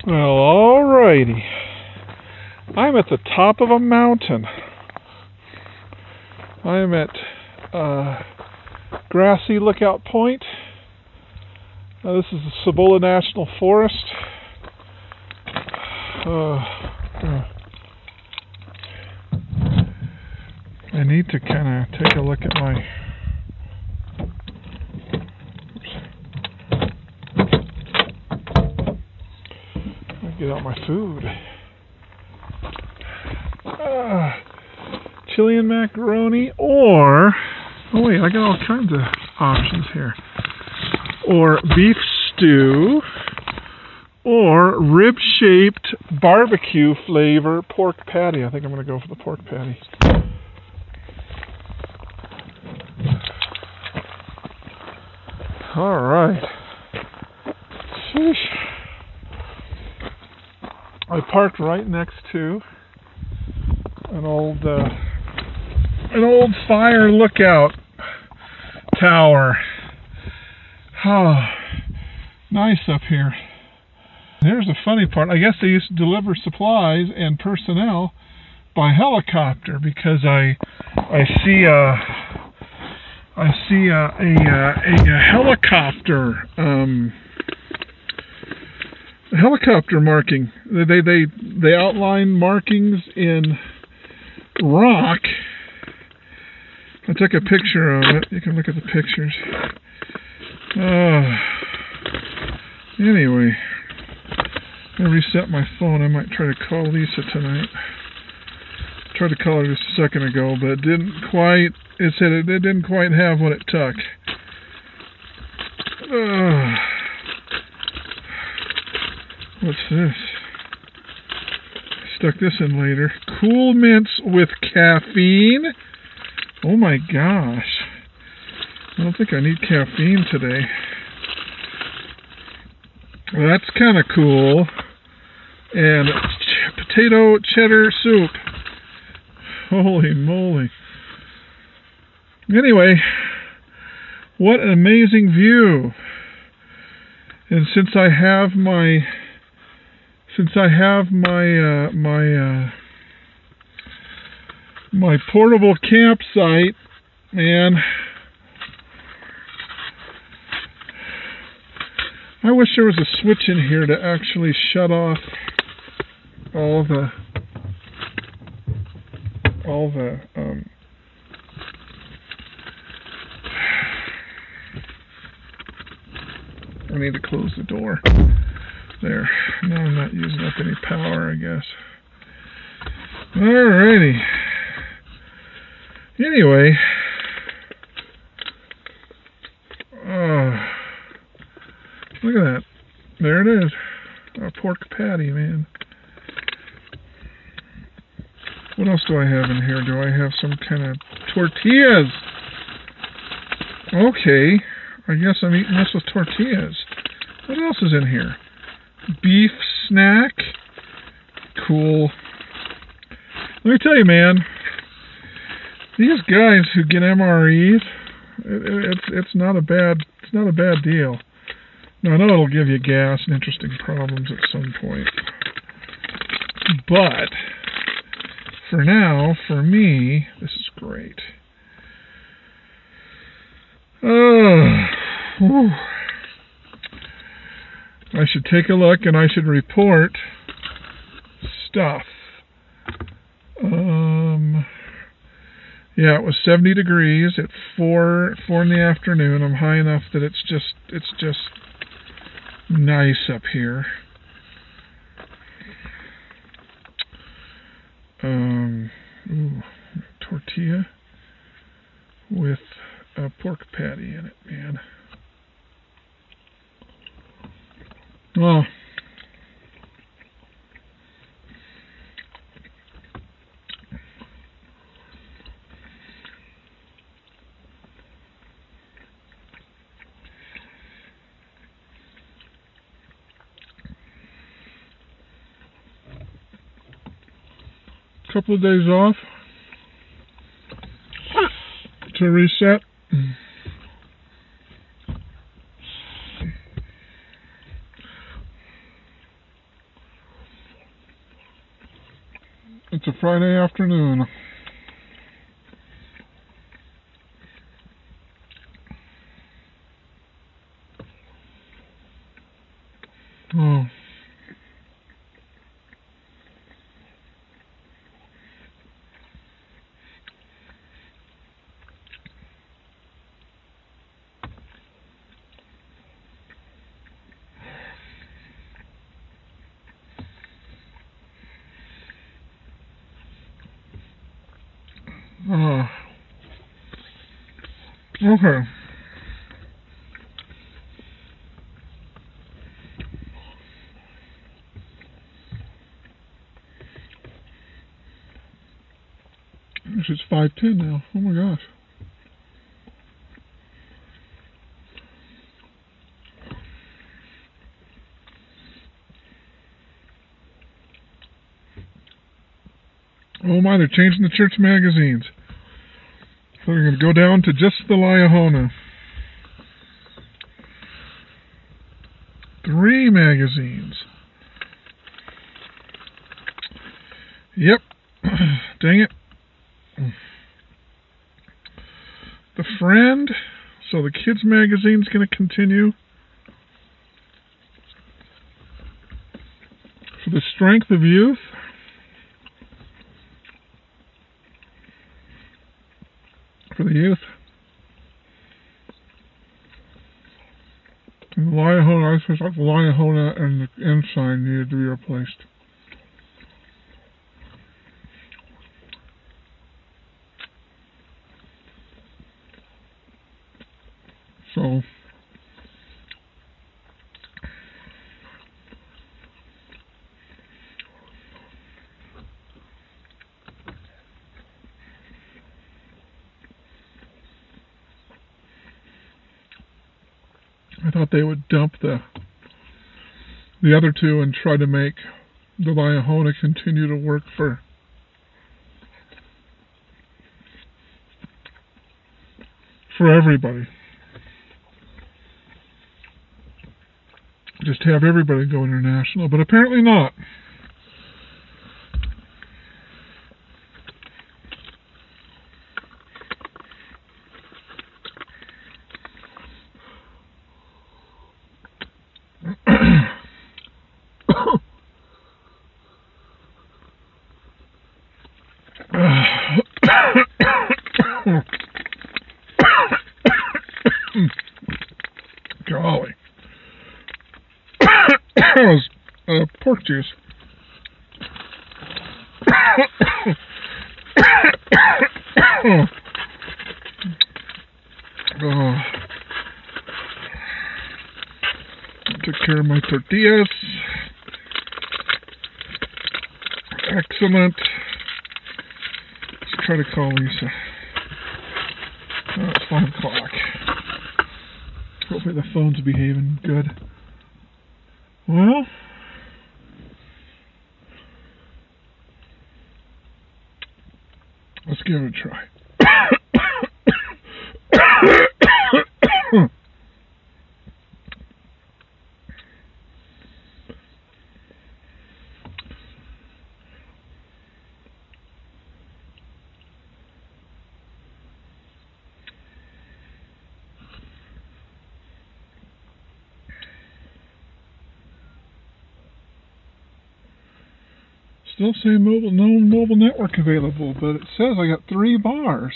Well, alrighty. I'm at the top of a mountain. I am at Grassy Lookout Point. This is the Cibola National Forest. I need to kind of take a look at my... Get out my food. Chili and macaroni, or... Oh wait, I got all kinds of options here. Or beef stew, or rib-shaped barbecue flavor pork patty. I think I'm going to go for the pork patty. All right. Sheesh. I parked right next to an old fire lookout tower. Oh, nice up here. Here's the funny part. I guess they used to deliver supplies and personnel by helicopter, because I see a helicopter marking. They outline markings in rock. I took a picture of it. You can look at the pictures. Anyway, I reset my phone. I might try to call Lisa tonight. Tried to call her just a second ago, but it didn't quite. It said it didn't quite have what it took. What's this? Stuck this in later. Cool mints with caffeine. Oh my gosh. I don't think I need caffeine today. Well, that's kind of cool. And potato cheddar soup. Holy moly. Anyway, what an amazing view. And since I have my my portable campsite, man, I wish there was a switch in here to actually shut off all the I need to close the door. There. Now I'm not using up any power, I guess. Alrighty. Anyway. Look at that. There it is. A pork patty, man. What else do I have in here? Do I have some kind of tortillas? Okay. I guess I'm eating this with tortillas. What else is in here? Beef snack. Cool. Let me tell you, man. These guys who get MREs, it's not a bad deal. Now, I know it'll give you gas and interesting problems at some point. But for now, for me, this is great. I should take a look and I should report stuff. Yeah, it was 70 degrees at 4 in the afternoon. I'm high enough that it's just nice up here. Tortilla with a pork patty in it, man. Oh. Couple of days off to reset. It's a Friday afternoon. Oh. Okay. It's 5:10 now. Oh my gosh. Oh my, they're changing the church magazines. So we're going to go down to just the Liahona. 3 magazines. Yep. Dang it. The Friend. So the kids magazine's going to continue. For the Strength of Youth. For the youth. And the Liahona, I thought the Liahona and the ensign needed to be replaced. So I thought they would dump the other two and try to make the Liahona continue to work for everybody. Just have everybody go international, but apparently not. Golly. That was pork juice. Took care of my tortillas. Excellent. Let's try to call Lisa. Oh, it's 5 o'clock. Hopefully the phone's behaving good. Well, let's give it a try. Still saying no mobile network available, but it says I got 3 bars.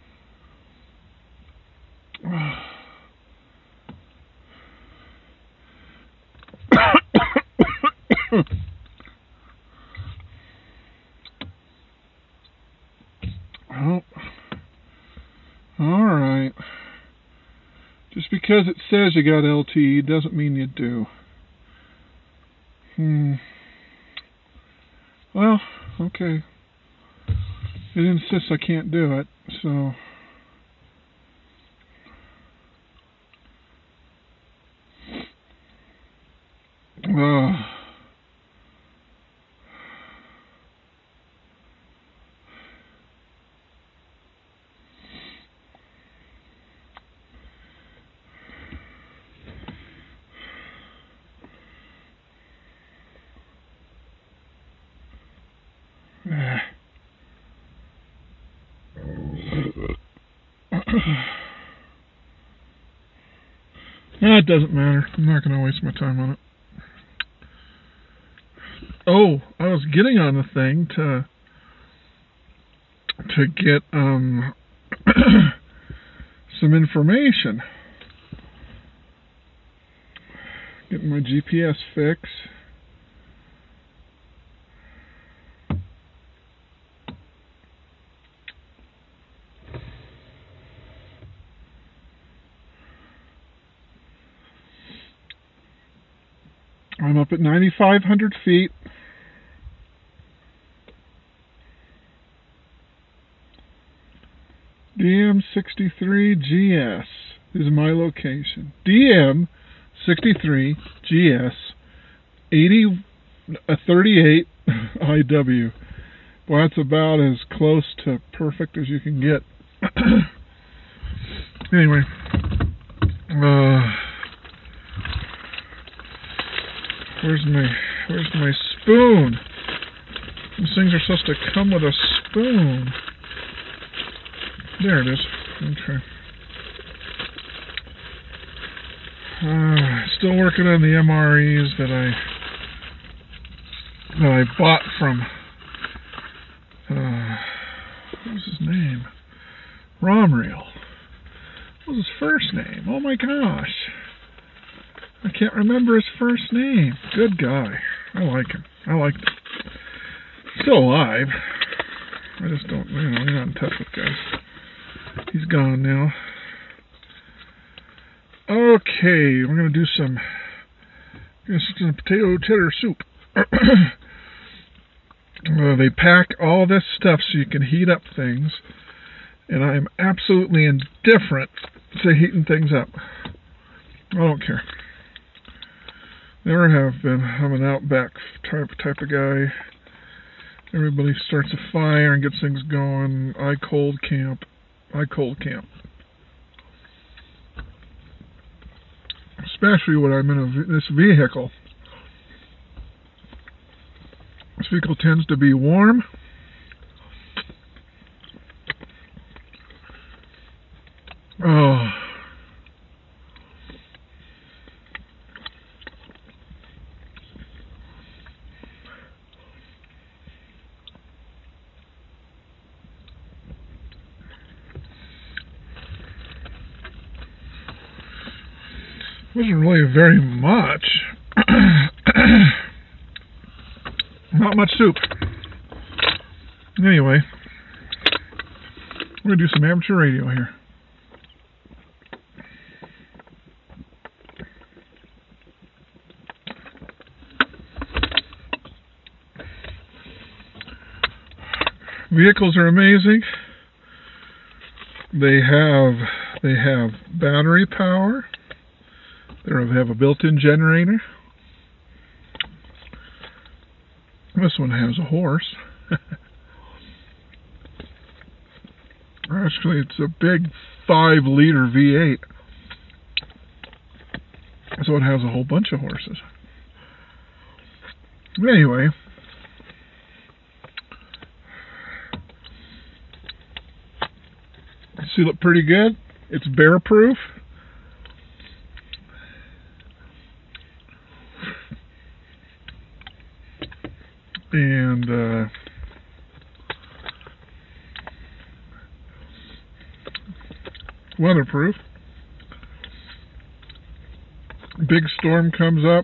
Oh, all right. Just because it says you got LTE doesn't mean you do. Well, okay. It insists I can't do it, so. It doesn't matter. I'm not going to waste my time on it. Oh, I was getting on the thing to get some information. Getting my GPS fix. I'm up at 9,500 feet. DM63GS is my location. DM63GS 38 IW. Well, that's about as close to perfect as you can get. Anyway, where's my spoon? These things are supposed to come with a spoon. There it is. Okay. Still working on the MREs that I bought from what was his name? Romreal. What was his first name? Oh my gosh. I can't remember his first name. Good guy. I like him. I like him. Still alive. I just don't, you're not in touch with guys. He's gone now. Okay, we're going to do some potato cheddar soup. They pack all this stuff so you can heat up things, and I am absolutely indifferent to heating things up. I don't care. Never have been. I'm an outback type of guy. Everybody starts a fire and gets things going. I cold camp. Especially when I'm in this vehicle. This vehicle tends to be warm. Oh. Wasn't really very much. Not much soup. Anyway, we're going to do some amateur radio here. Vehicles are amazing. They have battery power. They have a built-in generator. This one has a horse. Actually, it's a big 5-liter V8. So it has a whole bunch of horses. Anyway. Seal it pretty good. It's bear-proof. And weatherproof. Big storm comes up,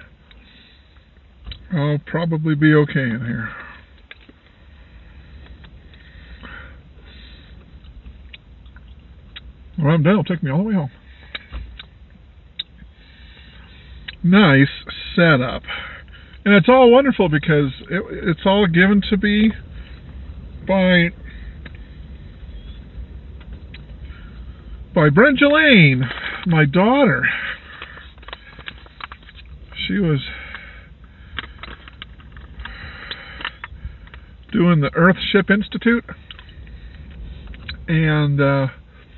I'll probably be okay in here. When I'm done, it'll take me all the way home. Nice setup. And it's all wonderful because it's all given to me by Brenda Lane, my daughter. She was doing the Earthship Institute, and a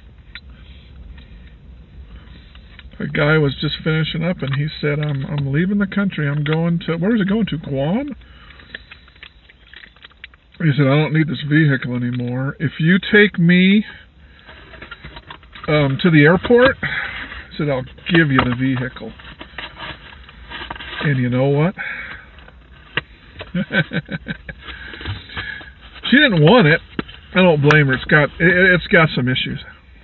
guy was just finishing up, and he said, I'm leaving the country. I'm going to, where is it going to, Guam? He said, I don't need this vehicle anymore. If you take me to the airport. I said, I'll give you the vehicle. And you know what? She didn't want it. I don't blame her. It's got some issues.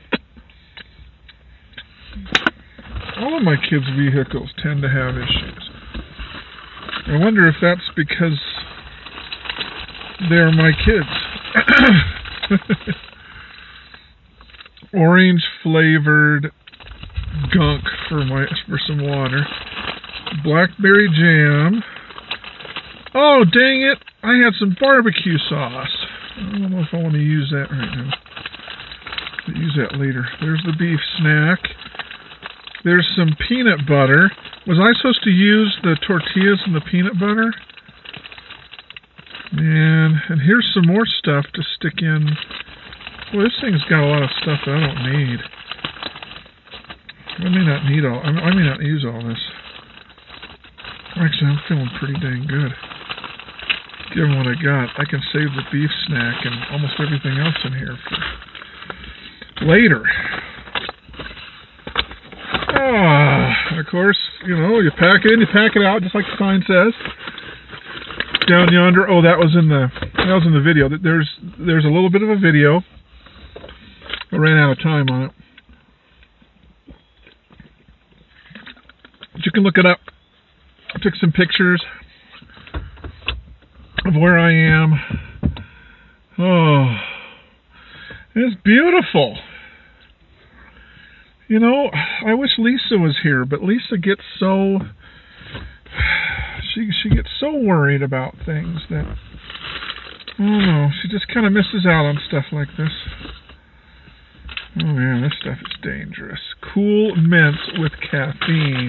All of my kids' vehicles tend to have issues. I wonder if that's because they're my kids. Orange flavored gunk for some water. Blackberry jam. Oh, dang it! I had some barbecue sauce. I don't know if I want to use that right now. I'll use that later. There's the beef snack. There's some peanut butter. Was I supposed to use the tortillas and the peanut butter? Man, and here's some more stuff to stick in. Well, this thing's got a lot of stuff that I don't need. I may not use all this. Actually, I'm feeling pretty dang good. Given what I got, I can save the beef snack and almost everything else in here for later. Of course, you know, you pack it in, you pack it out, just like the sign says. Down yonder. Oh, that was in the video. There's a little bit of a video. I ran out of time on it. But you can look it up. I took some pictures of where I am. Oh, it's beautiful. You know, I wish Lisa was here, but Lisa gets so she gets so worried about things that, I don't know, she just kind of misses out on stuff like this. Oh man, this stuff is dangerous. Cool mints with caffeine.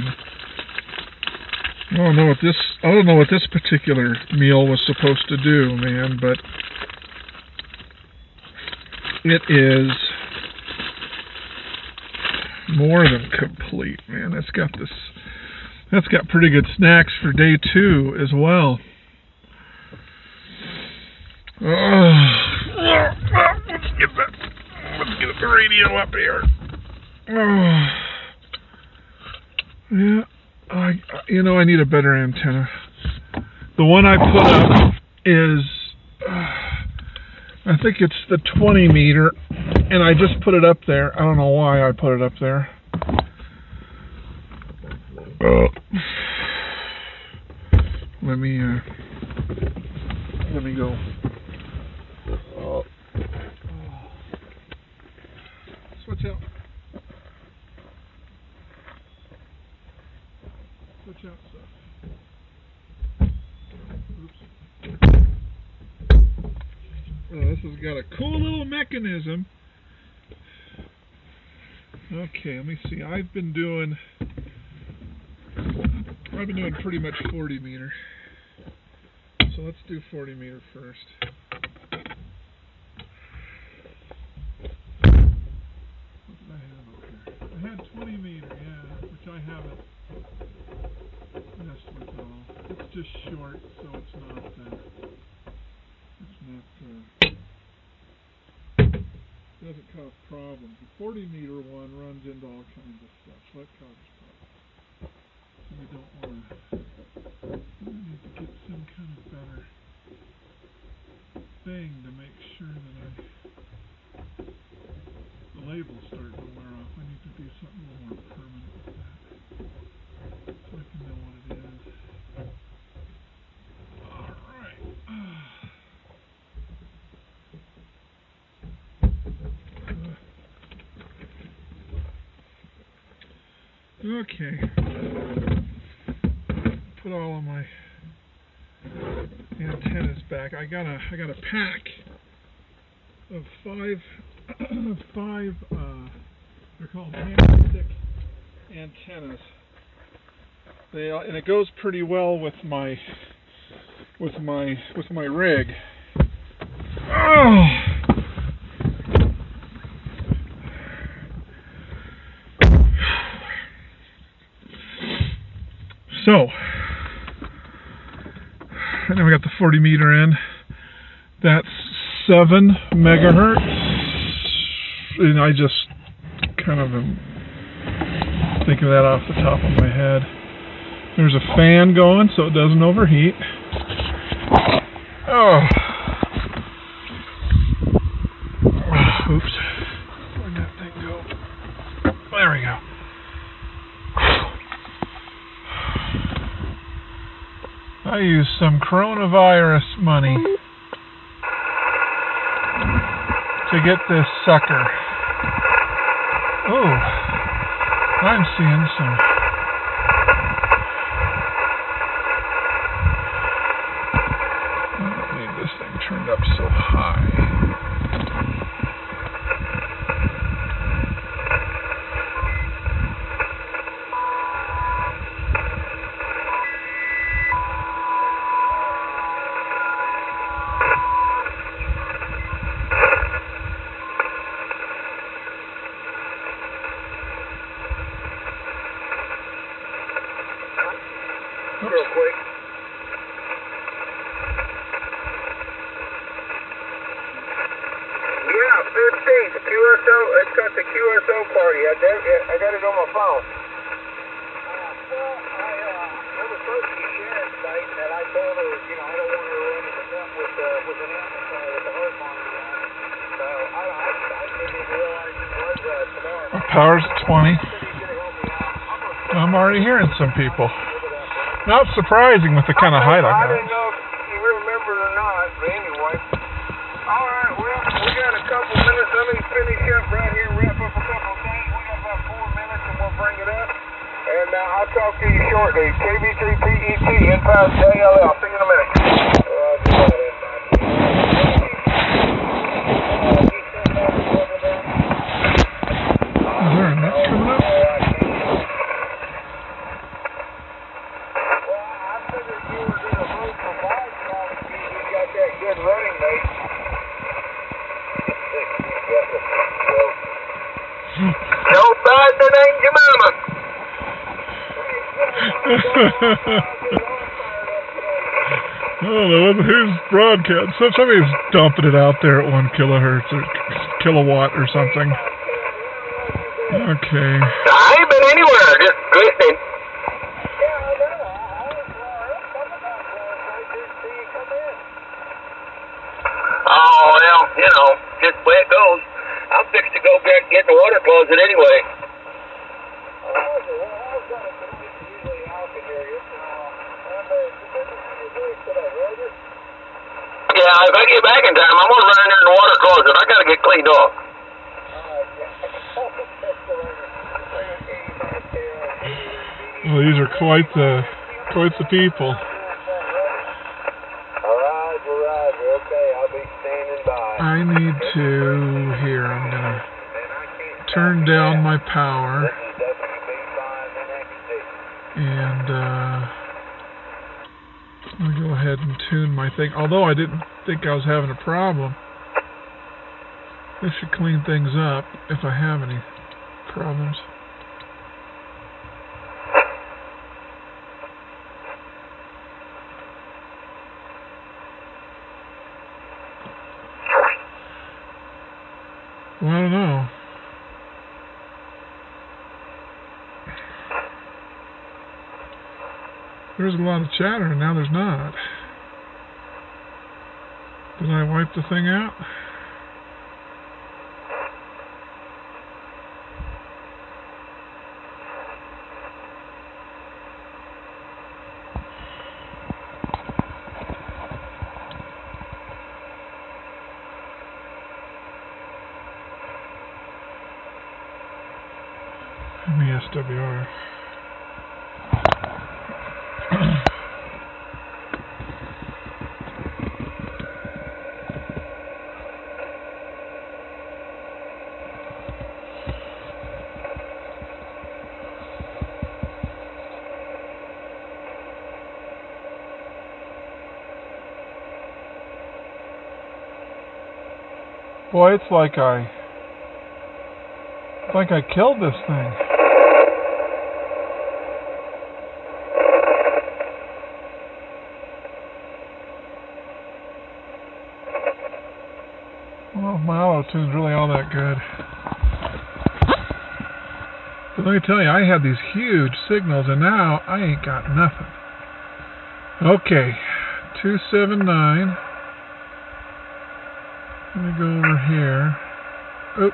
I don't know what this particular meal was supposed to do, man, but it is more than complete, man. That's got pretty good snacks for day 2 as well. Let's get the radio up here. Yeah, I need a better antenna. The one I put up is, I think it's the 20 meter, and I just put it up there. I don't know why I put it up there. Let me go. Switch out. Switch out stuff. Oops. Oh, this has got a cool little mechanism. Okay, let me see. I've been doing pretty much 40 meter. So let's do 40 meter first. What did I have up here? I had 20 meter, yeah, which I haven't messed with at all. It's just short, so it's not doesn't cause problems. The 40 meter one runs into all kinds of stuff, so it causes problems. We don't want to. We need to get some kind of better thing to make sure that the label's starting to wear off. I need to do something a little more permanent with that, so I can know what it is. All right. Okay. Put all of my antennas back. I got a pack of five they're called hand-stick antennas. And it goes pretty well with my rig. Oh. So, and then we got the 40 meter in. That's 7 megahertz, and I just kind of am thinking of that off the top of my head. There's a fan going so it doesn't overheat. Oh. Oops. Where'd that thing go? There we go. I used some coronavirus money to get this sucker. Oh, I'm seeing some. I don't need this thing turned up so high. Real quick. Yeah, 15th, the QSO, it's got the QSO party. I got it on my phone. Well, it was supposed to be Sharon's night, and I told her, I don't want her running the dump with an amplifier with the heart monitor on. So I didn't realize it was tomorrow night. Power's at 20. He said he's going to help me out. I'm already hearing some people. Not surprising with the kind of height I got. I didn't know if you remember it or not, but anyway. All right, well, we got a couple minutes. Let me finish up right here, wrap up a couple of things. We got about 4 minutes, and we'll bring it up. And I'll talk to you shortly. KV3PET, Impact JLL. See you in a minute. Is there a net coming up? Good running, mate. Joe Biden ain't your mama. I don't know who's broadcast. Somebody's dumping it out there at 1 kilohertz or kilowatt or something. Okay. I ain't been anywhere, just listening. Oh, well, just the way it goes. I'm fixed to go get the water closet anyway. Yeah, if I get back in time, I'm going to run in there in the water closet. I got to get cleaned off. Well, these are quite the people. Roger. Okay, I'll be standing by. I need to, I'm going to turn down my power. And I'll go ahead and tune my thing. Although I didn't think I was having a problem. This should clean things up if I have any problems. Well, I don't know. There's a lot of chatter, and now there's not. Did I wipe the thing out? Give me SWR. Boy, it's like I killed this thing. I don't know if my auto-tune's really all that good. But let me tell you, I had these huge signals, and now I ain't got nothing. Okay, 279. Let me go over here. Oh.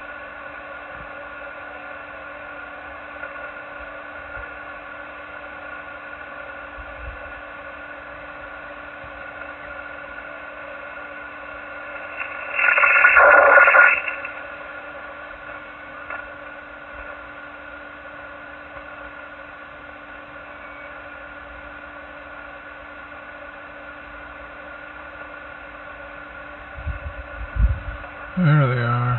There they are.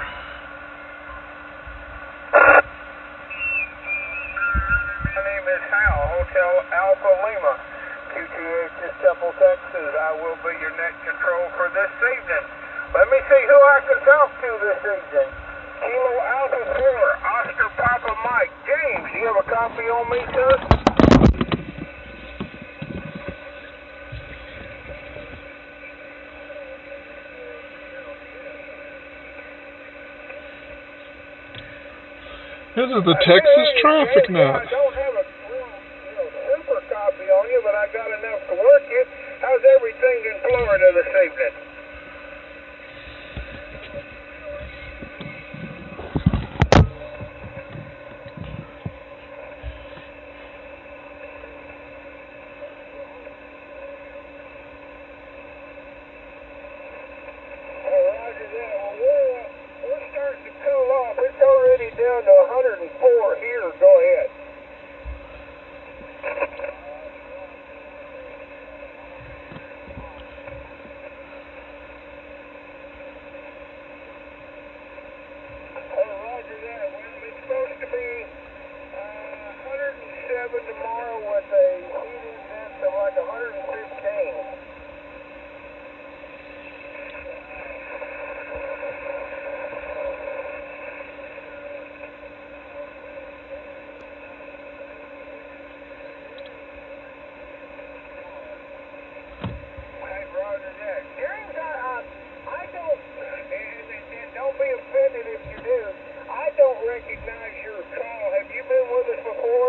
My name is Hal, Hotel Alpha Lima, QTH Temple, Texas. I will be your net control for this evening. Let me see who I can talk to this evening. Kilo Alpha 4, Oscar Papa Mike. James, do you have a copy on me, sir? This is the Texas traffic nut. I don't have a super copy on you, but I got enough to work you. How's everything in Florida this evening? Roger that. Well, we're starting to cool off. It's already down to 104 here. Go ahead. Roger that. Well, it's supposed to be 107 tomorrow with a heat index of like 115. Roger that. James, I don't, and don't be offended if you do, I don't recognize your call. Have you been with us before?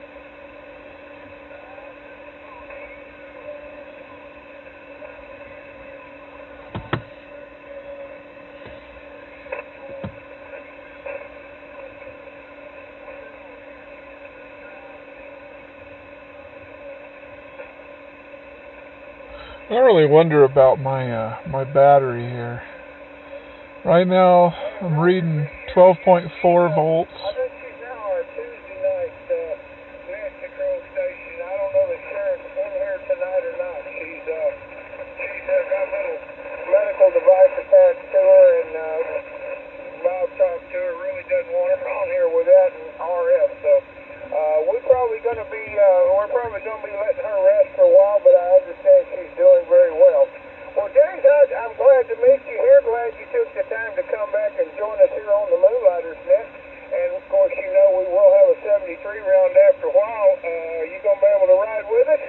I really wonder about my my battery here. Right now, I'm reading 12.4 volts. I think she's now our Tuesday night net control station. I don't know that Sharon's in here tonight or not. She's got a little medical device attached to her, and Bob talked to her. Really doesn't want her on here with that and RF. So we're probably going to be letting her rest for a while. But I understand she's doing very well. Well, James, I'm glad to meet you here. Glad you took the time to come back and join us here on the Moonlighters Net. And, of course, you know we will have a 73 round after a while. You going to be able to ride with us?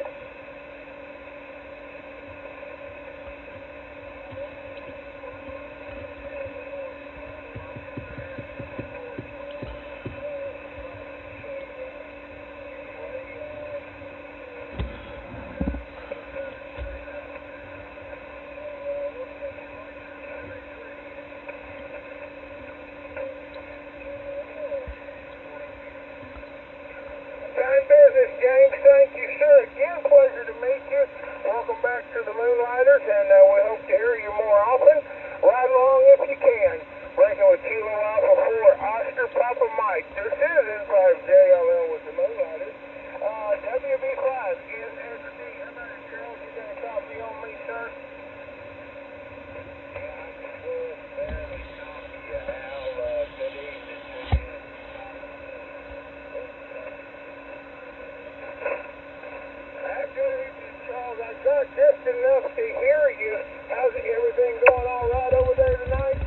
Fine business, James. Thank you, sir. Again, pleasure to meet you. Welcome back to the Moonlighters, and we hope to hear you more often. Ride along if you can. Breaking with Kilo Alpha 4, Oscar Papa Mike. This is N5JLL with the Moonlighters. WB5 is SD. How about it, Charles? You got a copy on me, sir? Yeah, I can barely copy you, Al. Good evening to you. Good evening, Charles. I got just enough to hear you. How's everything going all right over there tonight?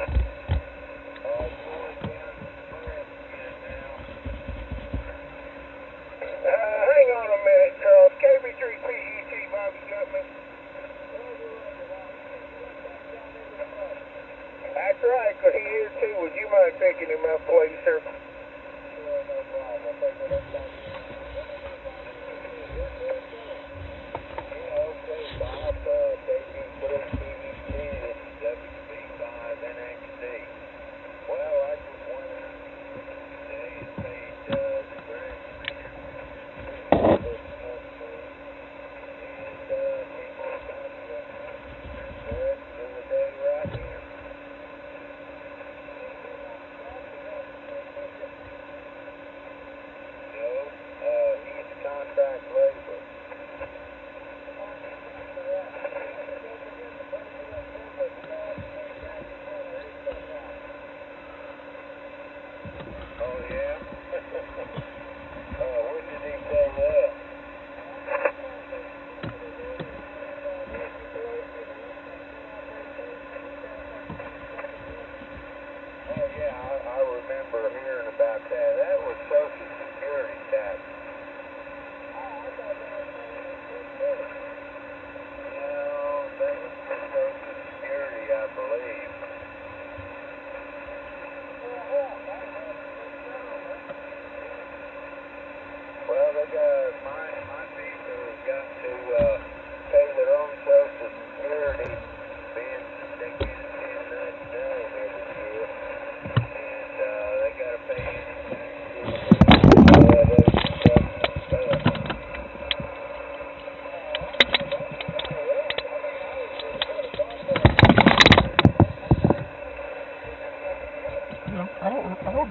Hang on a minute, Charles. KB3PET, Bobby got me. That's right, because he is too. Would you mind picking him up, please, sir? Sure, no problem.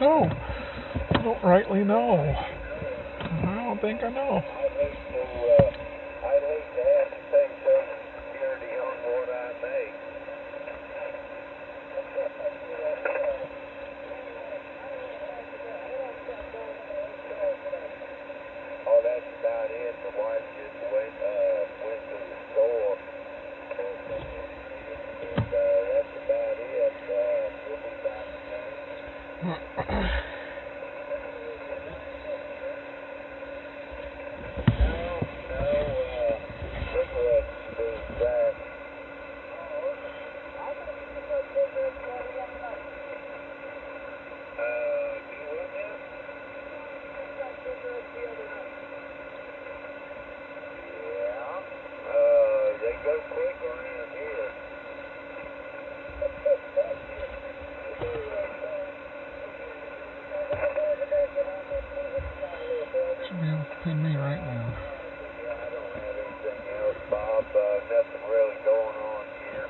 know. I don't rightly know. I don't think I know. I'd hate to have to pay Social Security on what I make. Oh, that's about it. The wife just went to the store. And that's about it. We'll be back again. Should be able to pin me right now. I don't have anything else, Bob. Nothing really going on here.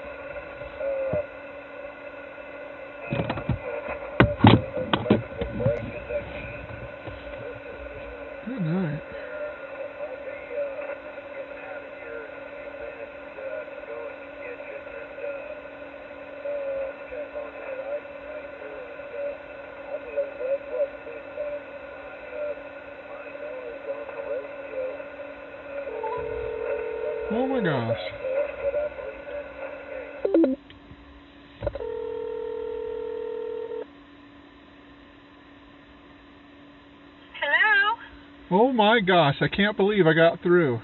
Good night. I'll be getting out of here in a few minutes to go in the kitchen and check on that ice maker. And I believe that's what big time my noise on the radio. Oh my gosh. But I believe that's the case. Hello? Oh my gosh, I can't believe I got through.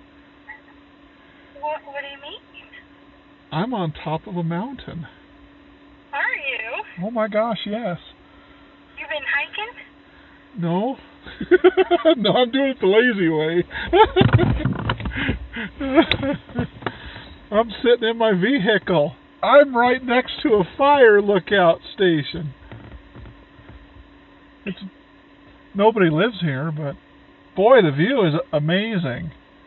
What do you mean? I'm on top of a mountain. Are you? Oh my gosh, yes. You've been hiking? No. No, I'm doing it the lazy way. I'm sitting in my vehicle. I'm right next to a fire lookout station. Nobody lives here, but boy, the view is amazing.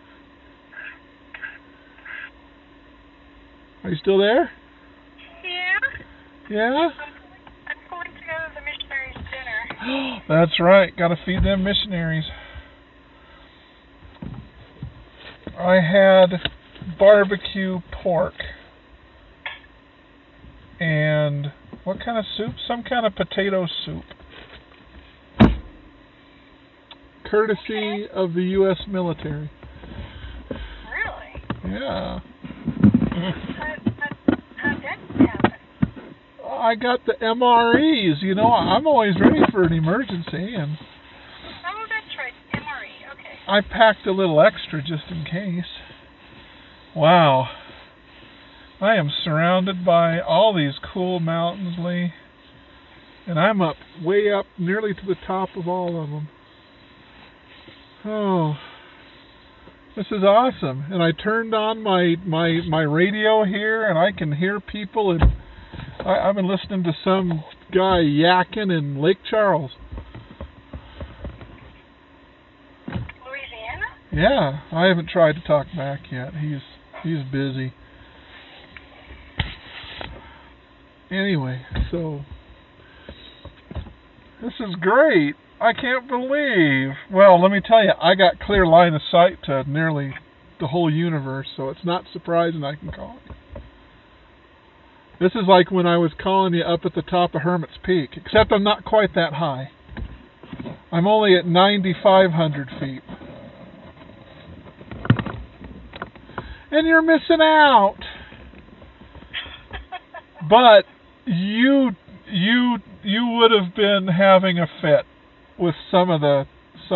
Are you still there? Yeah. Yeah? I'm pulling together the missionaries' dinner. That's right. Got to feed them missionaries. I had barbecue pork. And what kind of soup? Some kind of potato soup. Courtesy of the U.S. military. Really? Yeah. How did that happen? I got the MREs. You know, I'm always ready for an emergency, and Oh, that's right. MRE. Okay. I packed a little extra just in case. Wow. I am surrounded by all these cool mountains, Lee. And I'm up, way up, nearly to the top of all of them. Oh, this is awesome. And I turned on my radio here, and I can hear people. And I've been listening to some guy yakking in Lake Charles. Louisiana? Yeah, I haven't tried to talk back yet. He's busy. Anyway, so this is great. I can't believe. Well, let me tell you, I got clear line of sight to nearly the whole universe, so it's not surprising I can call you. This is like when I was calling you up at the top of Hermit's Peak, except I'm not quite that high. I'm only at 9,500 feet. And you're missing out. But you would have been having a fit with some of the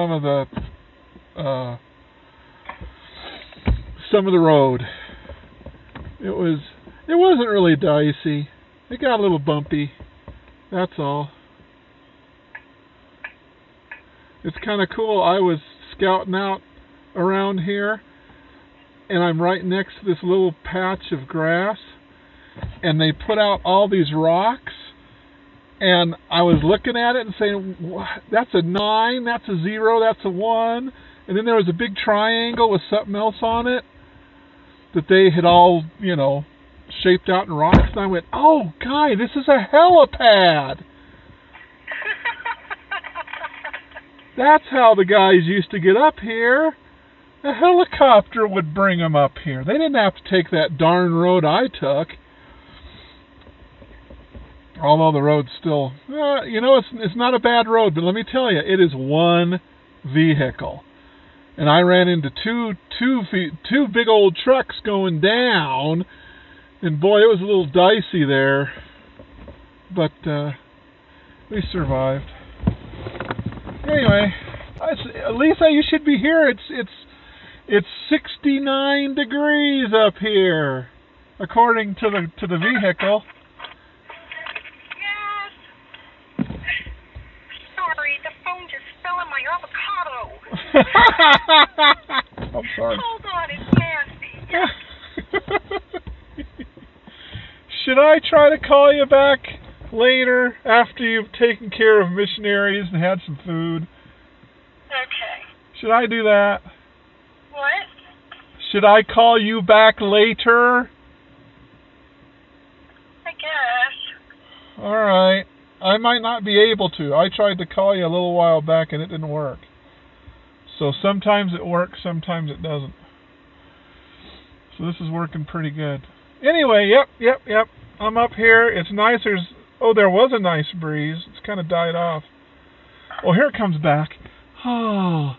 road. It wasn't really dicey. It got a little bumpy. That's all. It's kind of cool. I was scouting out around here, and I'm right next to this little patch of grass, and they put out all these rocks, and I was looking at it and saying, that's a 9, that's a 0, that's a 1, and then there was a big triangle with something else on it that they had all, shaped out in rocks, and I went, oh, guy, this is a helipad. That's how the guys used to get up here. A helicopter would bring them up here. They didn't have to take that darn road I took. Although the road's still, it's not a bad road, but let me tell you, it is one vehicle. And I ran into two big old trucks going down, and boy, it was a little dicey there. But we survived. Anyway, Lisa, you should be here. It's 69 degrees up here, according to the vehicle. Yes. Sorry, the phone just fell in my avocado. I'm sorry. Hold on, it's nasty. Should I try to call you back later after you've taken care of missionaries and had some food? Okay. Should I do that? What? Should I call you back later? I guess. All right. I might not be able to. I tried to call you a little while back and it didn't work. So sometimes it works, sometimes it doesn't. So this is working pretty good. Anyway, yep. I'm up here. It's nice. There was a nice breeze. It's kind of died off. Oh, here it comes back. Oh,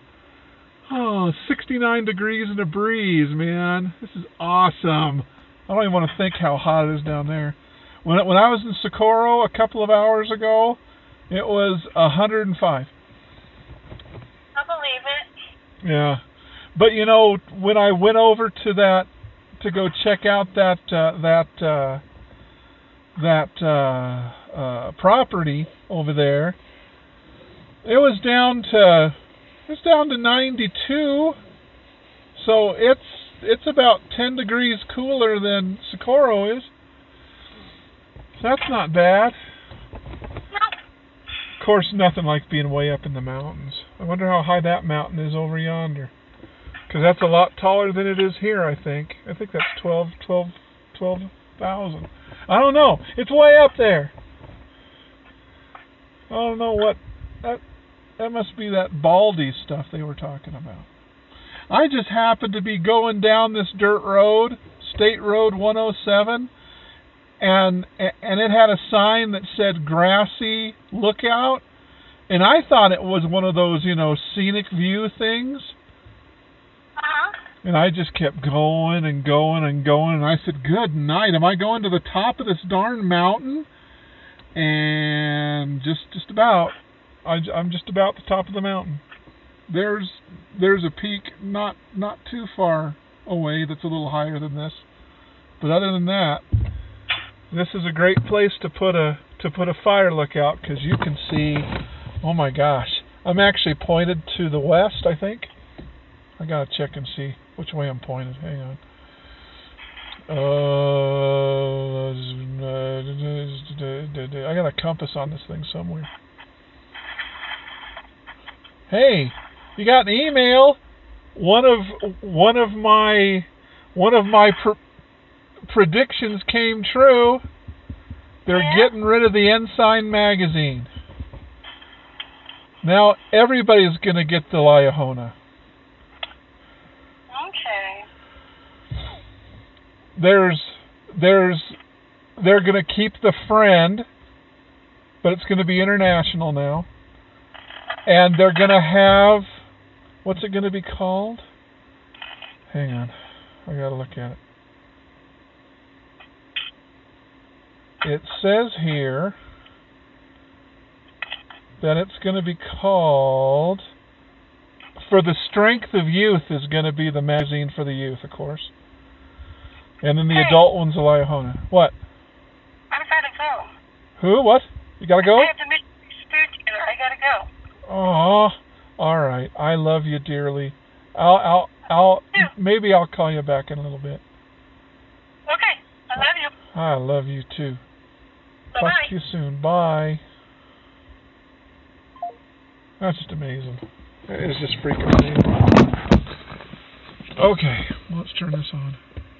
69 degrees and a breeze, man. This is awesome. I don't even want to think how hot it is down there. When I was in Socorro a couple of hours ago, it was 105. I believe it. Yeah. But when I went over to that to go check out that property over there, it was down to 92. So it's about 10 degrees cooler than Socorro is. So that's not bad. Of course, nothing like being way up in the mountains. I wonder how high that mountain is over yonder. Because that's a lot taller than it is here, I think. I think that's 12,000. I don't know. It's way up there. I don't know what... That must be that Baldy stuff they were talking about. I just happened to be going down this dirt road, State Road 107, and it had a sign that said Grassy Lookout, and I thought it was one of those, scenic view things. And I just kept going and going and going, and I said, good night, am I going to the top of this darn mountain? And just about, I'm just about the top of the mountain. There's a peak not too far away that's a little higher than this. But other than that, this is a great place to put a fire lookout, because you can see, oh my gosh, I'm actually pointed to the west, I think. I gotta check and see which way I'm pointed. Hang on. I got a compass on this thing somewhere. Hey, you got an email? One of my predictions came true. They're getting rid of the Ensign magazine. Now everybody's gonna get the Liahona. Okay. They're gonna keep the Friend, but it's gonna be international now. And they're gonna have, what's it gonna be called? Hang on, I gotta look at it. It says here that it's going to be called, For the Strength of Youth is going to be the magazine for the youth, of course. And then the adult one's a Liahona. What? I'm gotta go. Who? What? You gotta go? I have to mix food together. I gotta go. Oh, all right. I love you dearly. Maybe I'll call you back in a little bit. Okay. I love you. I love you too. Bye-bye. Talk to you soon. Bye. That's just amazing. It is just freaking amazing. Okay, let's turn this on.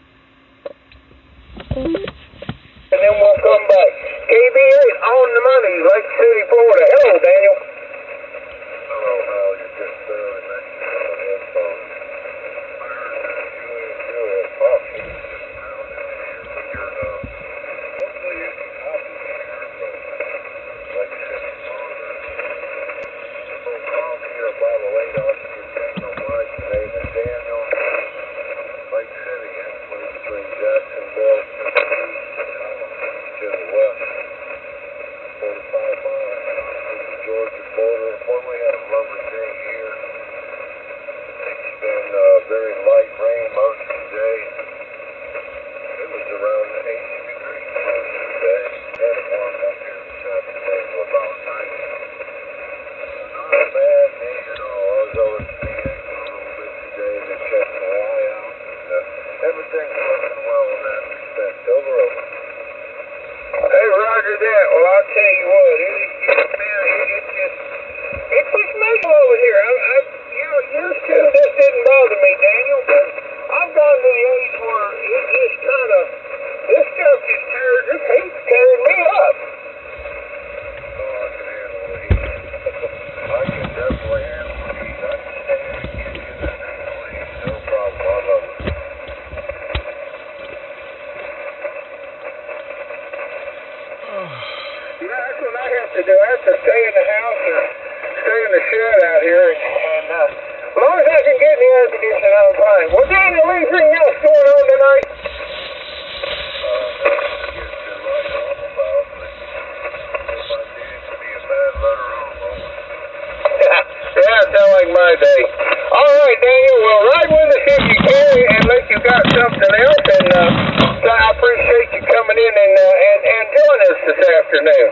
And then we'll come back. KBA on the money, Lake City, Florida. Hello, Daniel. Hello. just barely mentioned it on his phone. I heard that Julia Fox is just pounding in here with your nose. Hopefully you can copy me here from Lake City, Florida. A phone call here by the late Oscar Daniel Mike. The name is Daniel. Lake City, halfway between Jacksonville to the east and to the west. 45 miles south of the Georgia border. Boy, we had a lovely day here. It's been very light rain most of the day. It was around 80 degrees most of the day. Had it warm up here this afternoon to about 90. Not a bad day at all. I was over to Phoenix a little bit today to check my eye out. And, everything's working well in that respect. Over. Hey, Roger that. Well, I'll tell you what, it's just mental over here. Used to, this didn't bother me, Daniel, but I've gotten to the age where it just kind of, this stuff just this heat's carried me up. Oh, I can handle the heat. I can definitely handle the heat. I can stay in the kitchen and handle the heat. No problem. I love it. Yeah, that's what I have to do. I have to stay in the house or stay in the shed out here, and as long as I can get in the air conditioning, I'm fine. Well, Daniel, anything else going on tonight? Yeah, sound like my day. All right, Daniel, well, ride with us if you can, unless you got something else, and I appreciate you coming in and joining us this afternoon.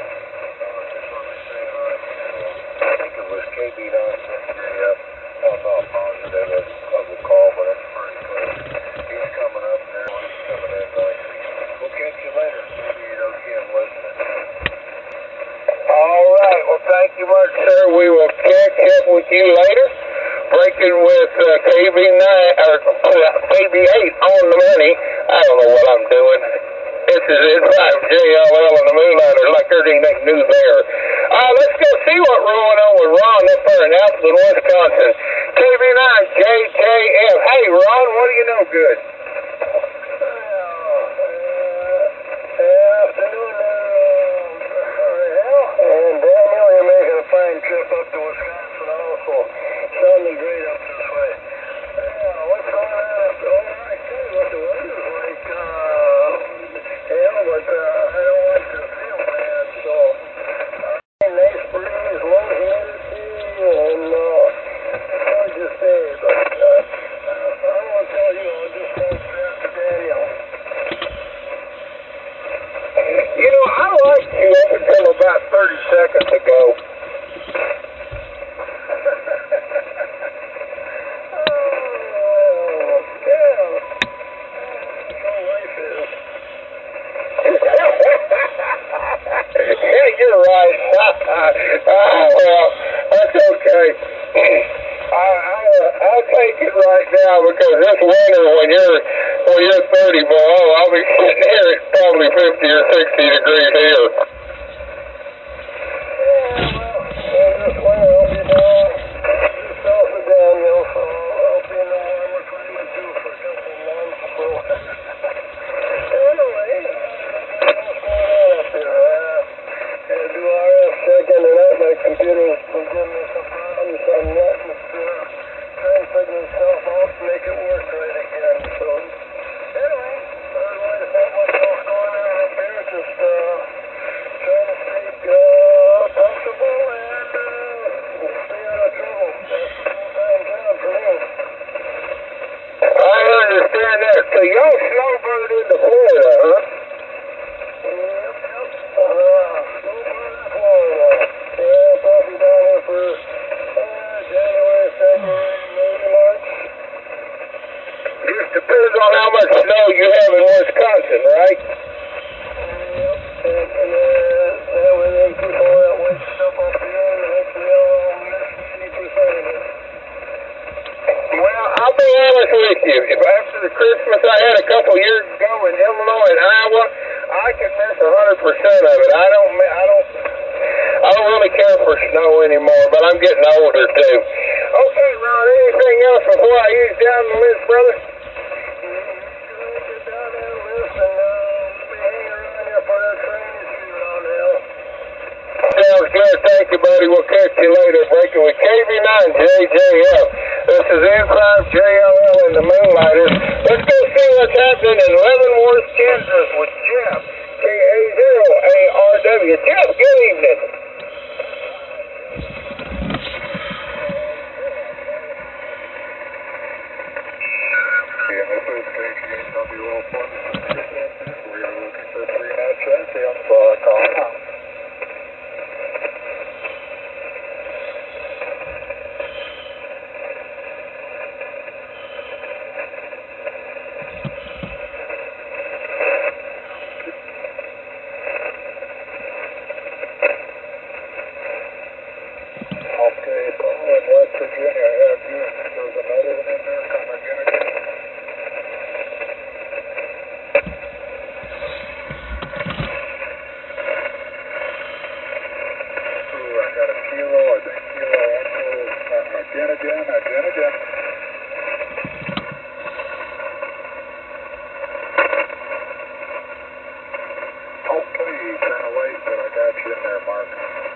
I think it was KB Don yesterday. I'm not positive of the call, but it's pretty close. He's coming up there. He's coming in nicely. We'll catch you later. Maybe you don't see him listening. All right. Well, thank you much, sir. We will catch up with you later. Breaking with KB9 or KB8 on the money. I don't know what I'm doing. This is N5JLL on the Moonliner, like there ain't nothing new there. Let's go see what's going on with Ron up there in Appleton, Wisconsin. KB9JJF. Hey, Ron, what do you know good? Afternoon there, and Daniel, you're making a fine trip up to Wisconsin also. Sounding great up this way. What's going on up there? All right, tell you what the weather's like. But I don't want you to feel bad, so nice breeze, low humidity, and gorgeous day. But I won't tell you, I'll just tell Daniel. You know, I liked you up until about 30 seconds ago. Yeah, you're right. Well, that's okay. I'll take it right now because this winter, when you're 30 below, I'll be sitting here at probably 50 or 60 degrees here. Yeah, well, this way I'll be down just south of Daniel, so I'll be in the warmer climate too for a couple of months. So anyway, what's going on up here? Had to do RF checking tonight. My computer's been giving me some problems. I'm letting it trying to figure itself out to make it work right again. So anyway, otherwise not much else going on up here. Just trying to stay comfortable and stay out of trouble. That's a full-time job for me. I understand that. So y'all snowbird into Florida, huh? Yep. Snowbird in Florida. Yeah, probably down here for January, February, maybe March. Just depends on how much snow you have in Wisconsin, right? Yep. And then keep all that white stuff up here, and hopefully I'll miss 90% of it. Well, I'll be honest with you. If after the Christmas I had a couple years ago in Illinois and Iowa, I can miss 100% of it. I don't really care for snow anymore, but I'm getting older too. anything else before I use down the list, brother? Sounds good. Thank you, buddy. We'll catch you later. Breaking with KV9JJF. This is N5 JLL in the Moonlighters. Let's go see what's happening in Leavenworth, Kansas with Jeff. KA0ARW. Jeff, good evening. This is KV8WL4. We are looking for 3 knots transient. Call now. Okay, so in West Virginia, have you, there's another one in there, come again. Ooh, I got a kilo, I think kilo echo, again. Okay, kind of late, but I got you in there, Mark.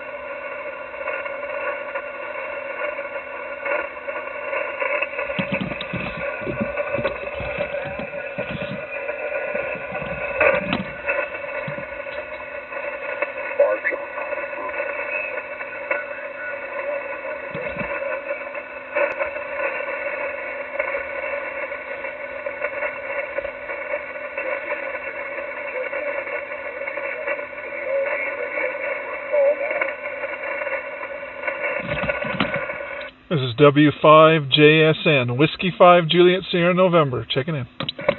This is W5JSN, Whiskey 5 Juliet Sierra November, checking in.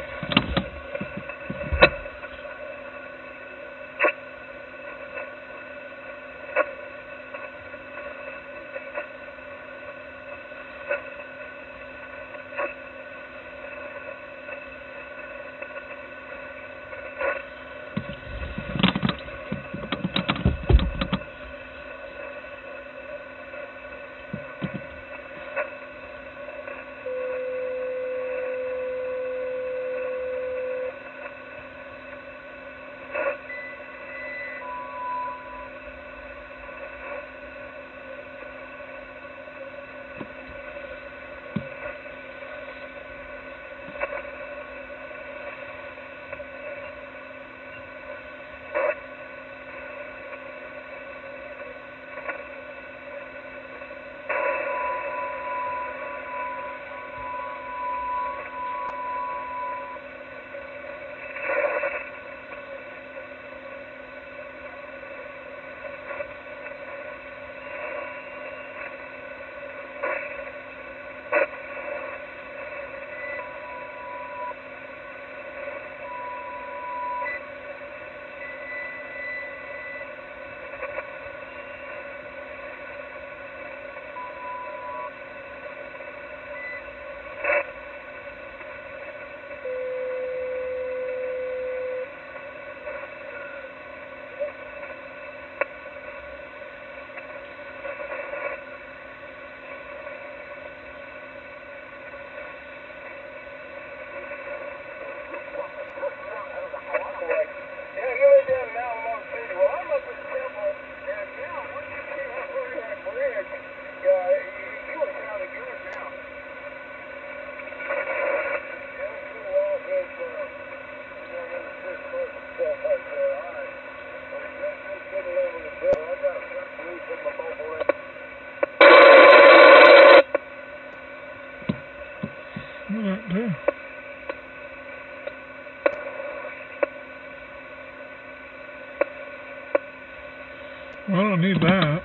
Well, I don't need that.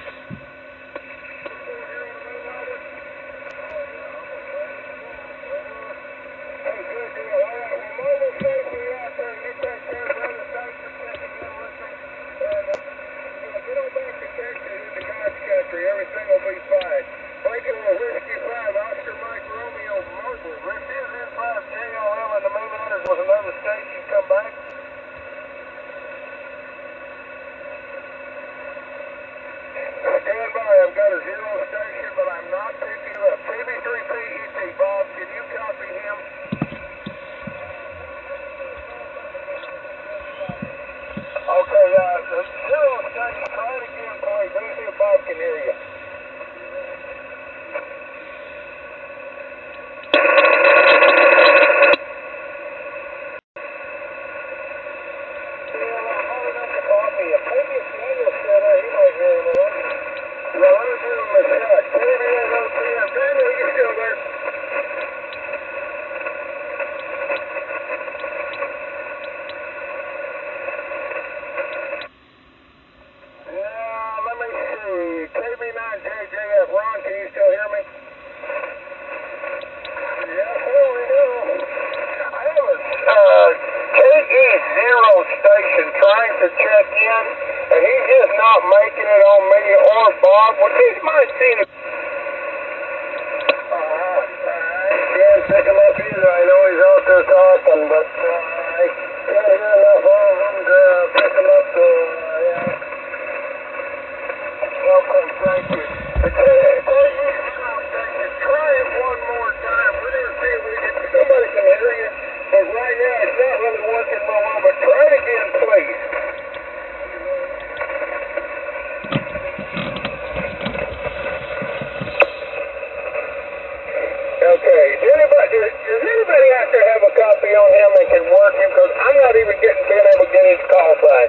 Everything will be fine. Breaking with Whiskey 5, Oscar Mike Romeo Martin. This is N5 JLL in the Moonlighters with another station. Come back. nice to check in, and he's just not making it on me or Bob. Well, he might see the... Yeah, pick him up either. I know he's out there talking, but I can't hear enough of him to pick him up, so, yeah. Welcome, thank you. Try it one more time. We're going to see if we can... Somebody can hear you, but right now it's not really working real well, but try it again, please. Okay, does anybody out there have a copy on him that can work him? Because I'm not even being able to get his call sign.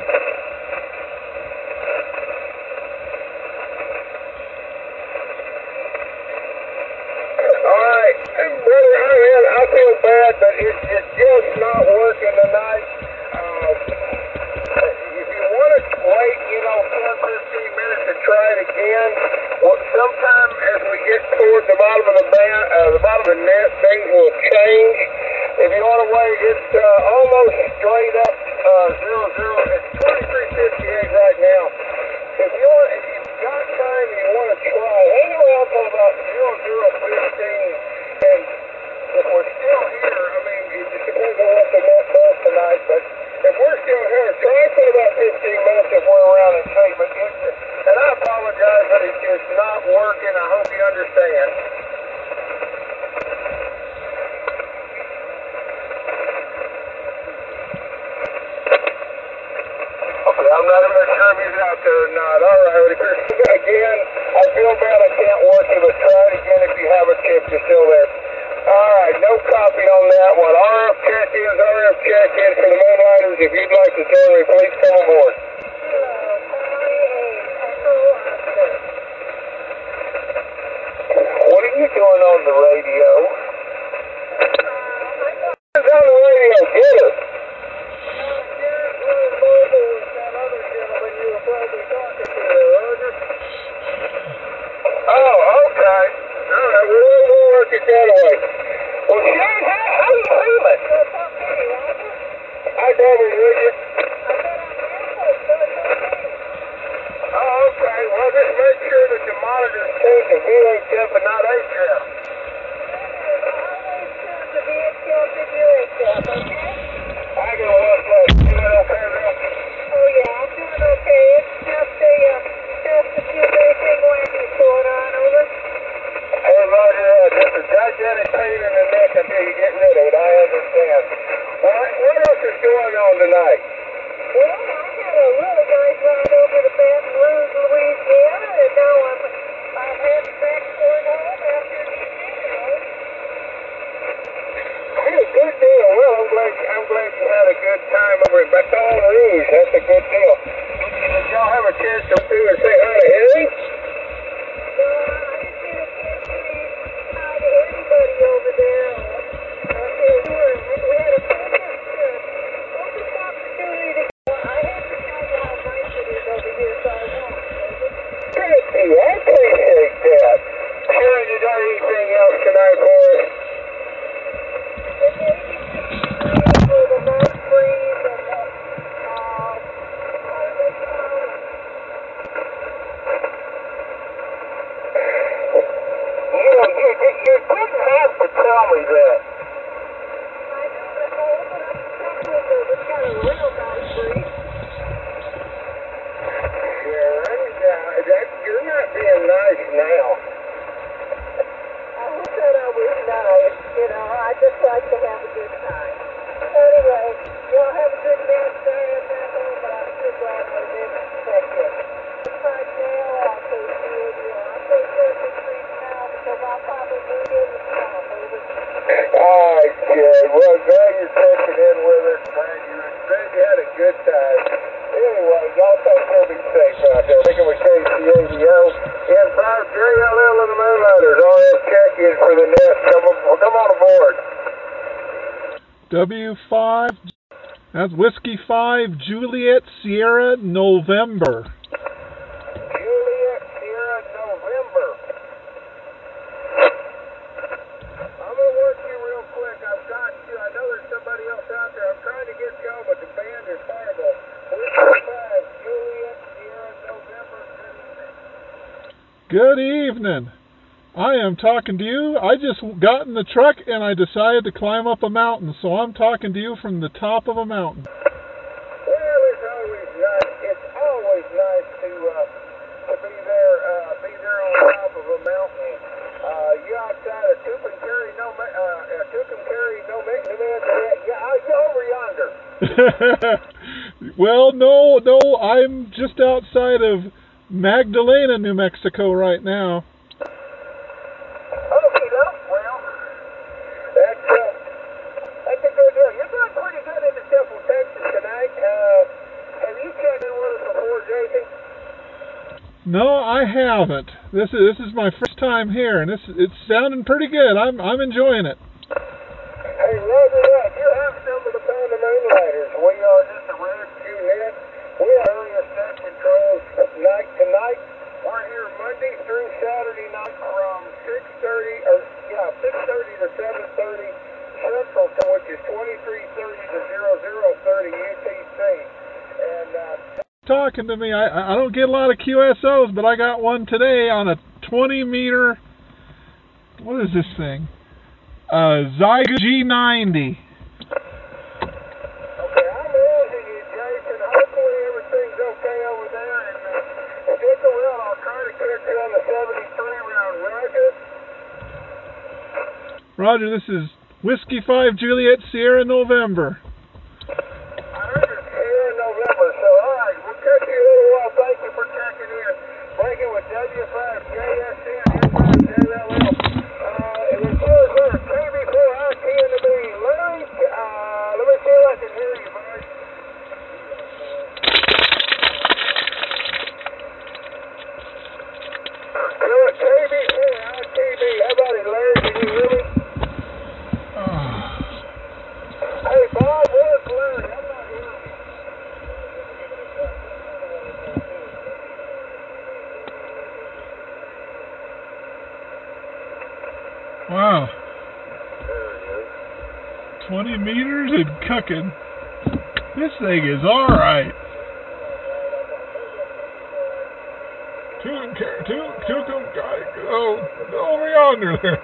Alright, brother, I feel bad, but it's just not working tonight. If you want to wait, 10, 15 minutes and try it again, well, sometime as we get towards the bottom of the bottom of the net, things will change. If you want to wait, it's almost straight up 0-0. It's 23:58 right now. If you've got time and you want to try, hang around till about 0-0:15, and if we're still here, I mean, it depends on what the net does tonight, but if we're still here, try for about 15 minutes if we're around and see, but and I apologize, but it's just not working. I hope you understand. Okay, I'm not even sure if he's out there or not. All right, again, I feel bad I can't work you, but try it again if you have a chip. You're still there. All right, no copy on that one. RF check-in for the Moonlighters. If you'd like to join me, please come aboard. What are you doing on the radio? Who's on the radio? Get her. Oh, okay. All right, we'll work it that way. Well, Shane, how you feeling? I doubled with you. Oh, okay. Well, just make sure that the monitors change to VHF and not HF. I can work that. You doing okay, man? Oh yeah, I'm doing okay. It's just a few basic whammies going on, over. Hey, Roger, just a gigantic pain in the neck until you get rid of it. I understand. What else is going on tonight? Well, I had a really nice ride over to Baton Rouge, Louisiana, and now I'm heading back toward home after the dinner. Hey, good deal. Well, I'm glad you had a good time over at Baton Rouge. That's a good deal. Did y'all have a chance to do and say hi to Harry? No, I didn't get a chance to say hi to anybody over there. We had a focused opportunity to go. I have to tell you how nice it is over here, so I won't. Thank you. I appreciate that. Sharon, you got anything else tonight for us? It may be just with a nice breeze and You didn't have to tell me that. I know that I open up the truck window. It's got a real nice breeze. Sharon, you're not being nice now. Who said I was nice? I just like to have a good time. Anyway, y'all have a good day. Sorry I'm back home, but I'm so glad I was able to check in. Right now, I'll take Circuit Street now because I'll probably move in the swamp, over. All right, kid. Well, glad you're checking in with us. Glad you had a good time. Anyway, y'all take care. Be safe out there. Thinking with KCADO. Inside JLL and the Moonlighters. RF check-in for the nest. Come on aboard. W5, that's Whiskey 5, Juliet Sierra November. Juliet Sierra November. I'm going to work you real quick. I've got you. I know there's somebody else out there. I'm trying to get y'all, but the band is horrible. Good evening. I am talking to you. I just got in the truck and I decided to climb up a mountain, so I'm talking to you from the top of a mountain. Well, it's always nice. It's always nice to be there on top of a mountain. You outside of Tucumcari, New Mexico? Yeah, you're over yonder. Well, no, I'm just outside of Magdalena, New Mexico right now. Okay, well, that's a good deal. You're doing pretty good in the Temple, Texas tonight. Have you checked in with us before, Jason? No, I haven't. This is my first time here, and it's sounding pretty good. I'm enjoying it. Hey, roger that. You have stumbled upon the Moonlighters. We are just a rescue net. We are area set controls night to night. We're here Monday through Saturday night from 6:30 to 7:30 Central, which is 23:30 to 00:30 UTC. And talking to me, I don't get a lot of QSOs, but I got one today on a 20-meter. What is this thing? Zygo G90. Okay, I'm losing you, Jason. Hopefully everything's okay over there. And stick around. I'll try to catch you on the 73 round. Roger? Roger, this is Whiskey 5 Juliet Sierra November. I heard it's Sierra November, so all right. We'll catch you in a little while. Thank you for checking in. Breaking with W5JSN, N5JLL. It was KB4IT in the meeting. Larry, let me see if I can hear you, bud. KB4ITB. How about it, Larry? Can you hear me? Hey, Bob, where's Larry? I'm not hearing you. Wow. 20 meters and cooking. This thing is alright. Oh, over yonder there.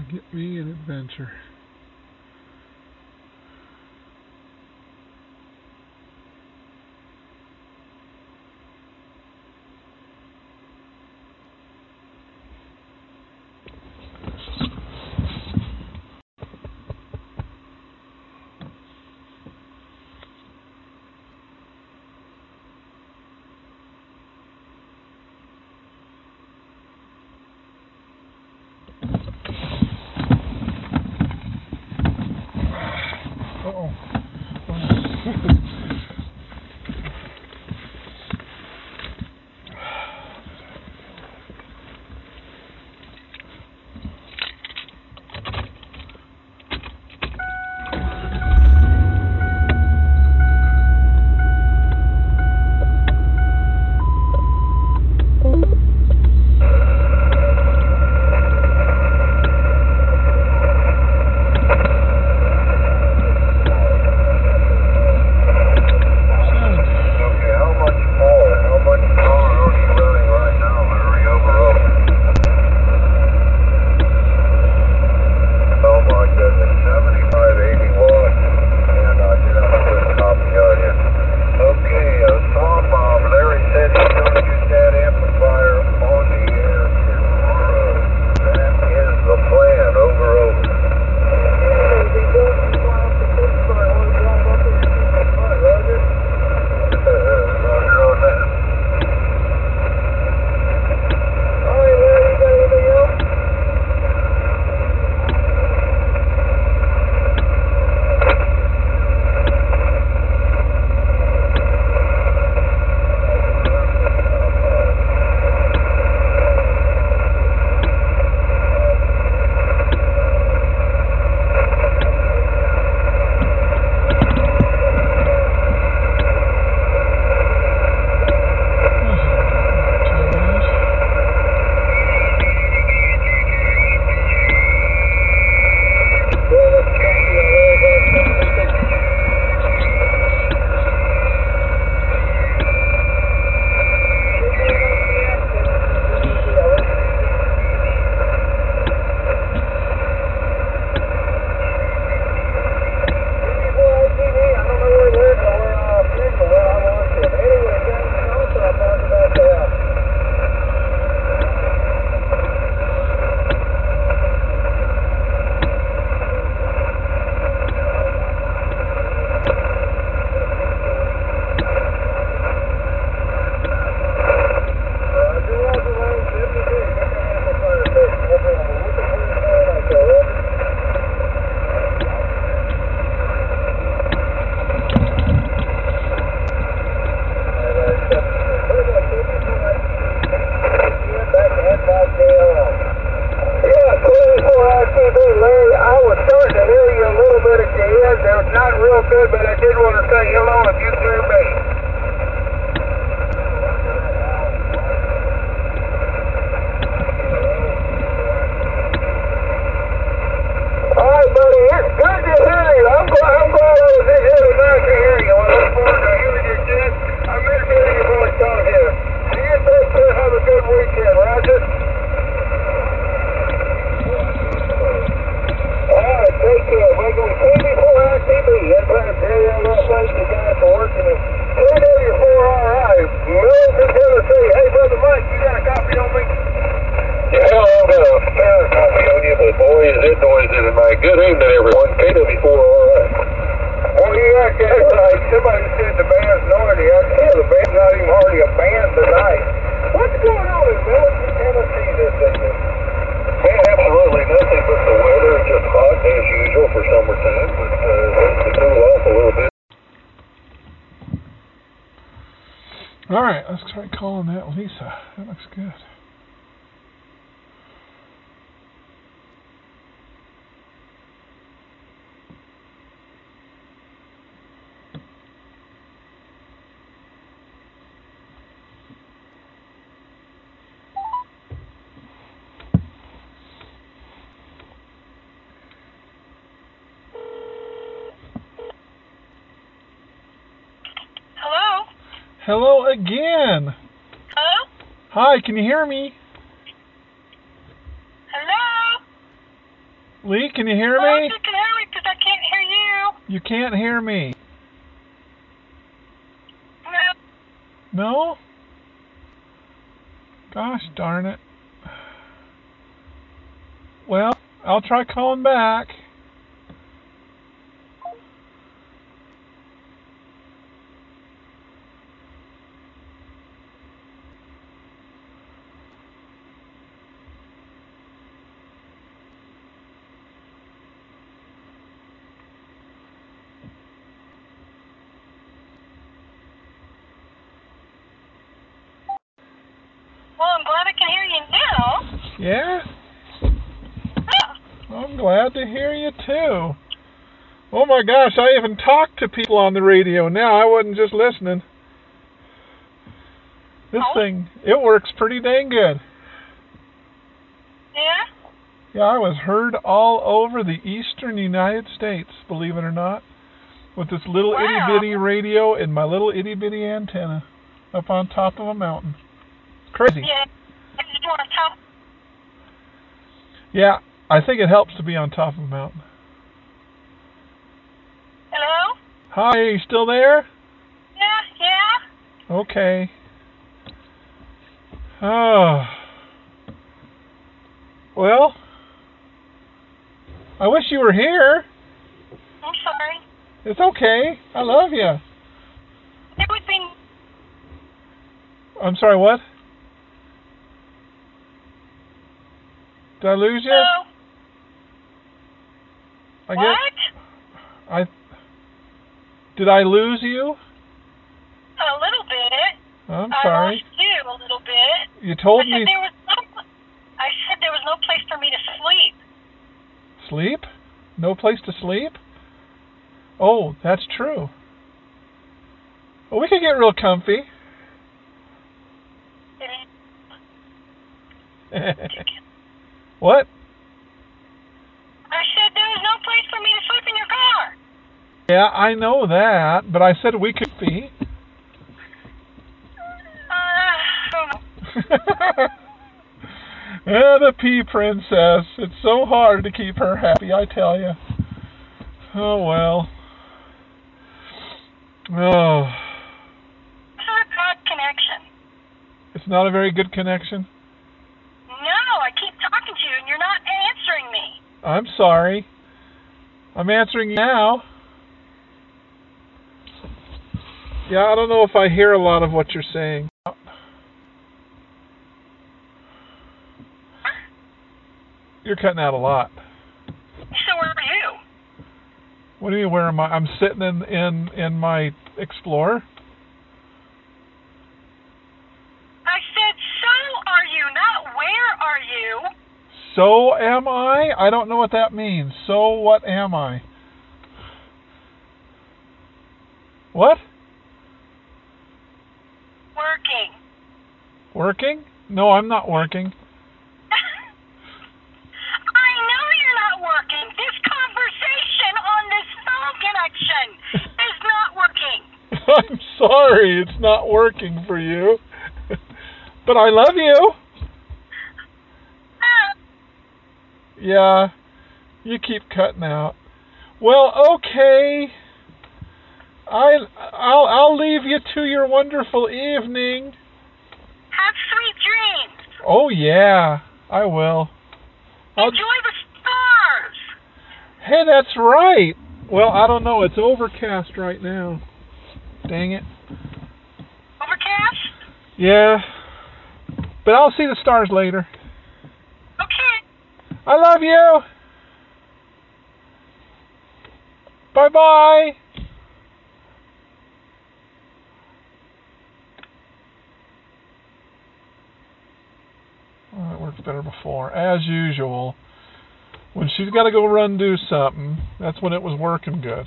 Get me an adventure. Alright, let's try calling that Lisa. That looks good. Hello? Hello again. Hello? Hi, can you hear me? Hello? Lee, can you hear Well, me? you can hear me because I can't hear you. You can't hear me. No. No? Gosh darn it. Well, I'll try calling back. Well, I'm glad I can hear you now. Yeah? Yeah. I'm glad to hear you too. Oh my gosh, I even talked to people on the radio now. I wasn't just listening. This thing, it works pretty dang good. Yeah? Yeah, I was heard all over the eastern United States, believe it or not, with this little Wow. itty-bitty radio and my little itty-bitty antenna up on top of a mountain. Crazy. Yeah. You want to talk? Yeah, I think it helps to be on top of a mountain. Hello? Hi, are you still there? Yeah. Okay. Oh. Well, I wish you were here. I'm sorry. It's okay. I love you. It would be... I'm sorry, what? Did I lose you? Hello? I Did I lose you? A little bit. I'm I sorry. lost you a little bit. You told I me said there was no place for me to sleep. sleep? No place to sleep? Oh, that's true. Well, we could get real comfy. What? I said there was no place for me to sleep in your car. Yeah, I know that, but I said we could be. Yeah, the pea princess. It's so hard to keep her happy, I tell you. Oh, well. Oh. It's not a good connection. It's not a very good connection? No, I keep talking to you and you're not answering me. I'm sorry. I'm answering now. Yeah, I don't know if I hear a lot of what you're saying. You're cutting out a lot. So where are you? What do you mean, where am I? I'm sitting in my Explorer. I said, so are you, not where are you? So am I? I don't know what that means. So what am I? What? Working. Working? No, I'm not working. I know you're not working. This conversation on this phone connection is not working. I'm sorry it's not working for you. But I love you. Yeah, you keep cutting out. Well, okay. I'll leave you to your wonderful evening. Have sweet dreams. Oh yeah, I will. Enjoy the stars. Hey, that's right. Well, I don't know. It's overcast right now. Dang it. Overcast? Yeah. But I'll see the stars later. Okay. I love you. Bye-bye. Oh, it worked better before. As usual. When she's got to go run do something, that's when it was working good.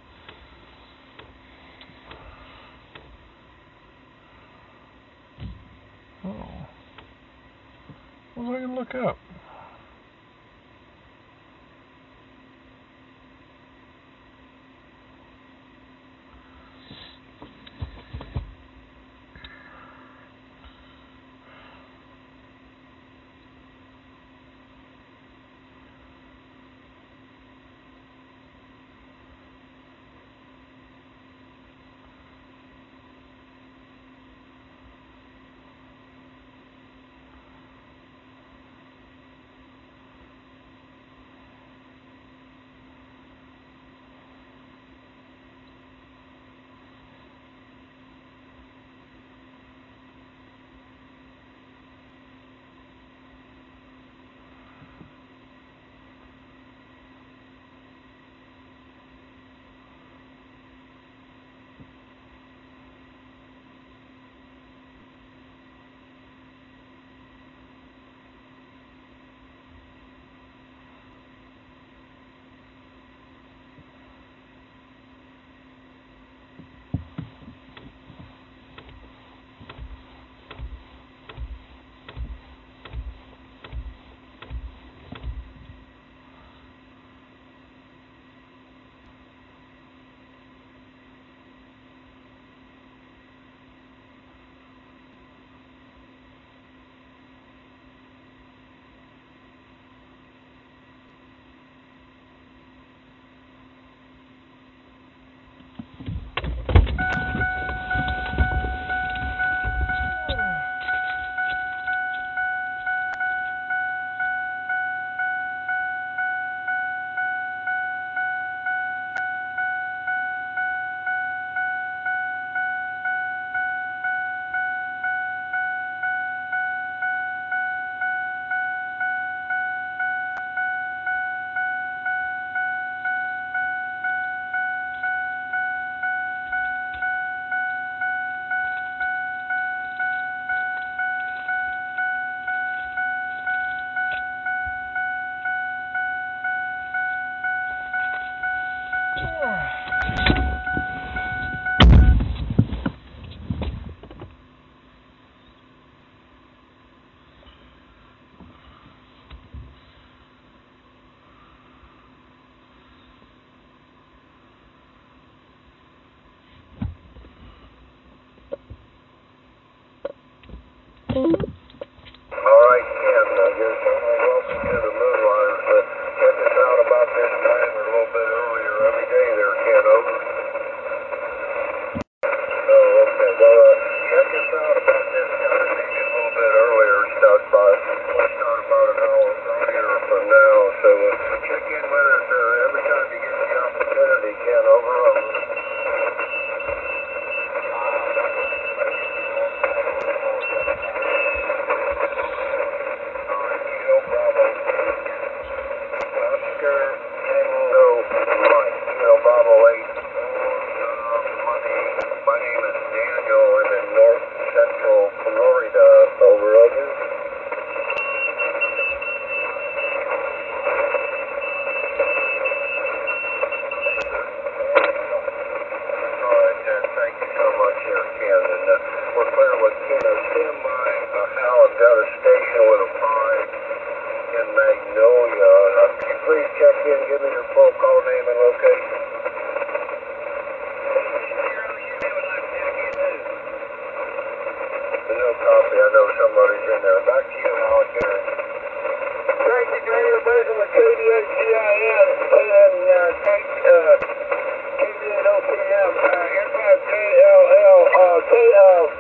Oh. What was I going to look up? Alright, Ken, you're certainly welcome to the Moonriders, but check us out about this time or a little bit earlier every day there, Ken, over. Oh, okay, well, check us out about this time, maybe a little bit earlier, start by, we'll start about an hour earlier from now, so check in with us every time you get the opportunity, Ken, over. My name is Daniel. I'm in North Central Florida. Over, over. Alright, thank you so much here, Ken. And we're clear with Tim Howard got a station with a 5 in Magnolia. Can you please check in, give me your full call name and location? No copy. I know somebody's in there. Back to you, Howard. Thank you, Daniel. Back with KDHGIN and KBN OPM. Inbound JLL.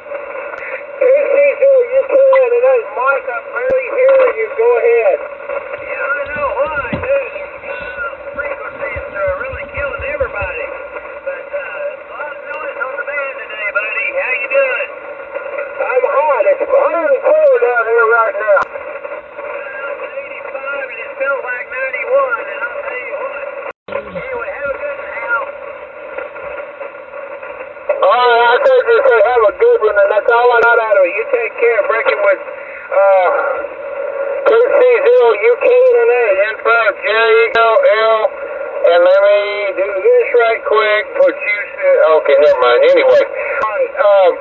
KC0 UK tonight. Mike, I'm barely hearing you. Go ahead. Yeah, I know why, dude. Frequencies are really killing everybody. But a lot of noise on the band today, buddy. How you doing? I'm hot. It's 104 down here right now. It's 85 and it feels like 91, and I'll tell you what. Anyway, have a good one, Al. Alright, I told you to have a good one, and that's all I got out of it. You take care. Breaking with KC0 UK tonight. Info JLL. And let me do this right quick. What you said. Okay, never mind. Anyway. Alright,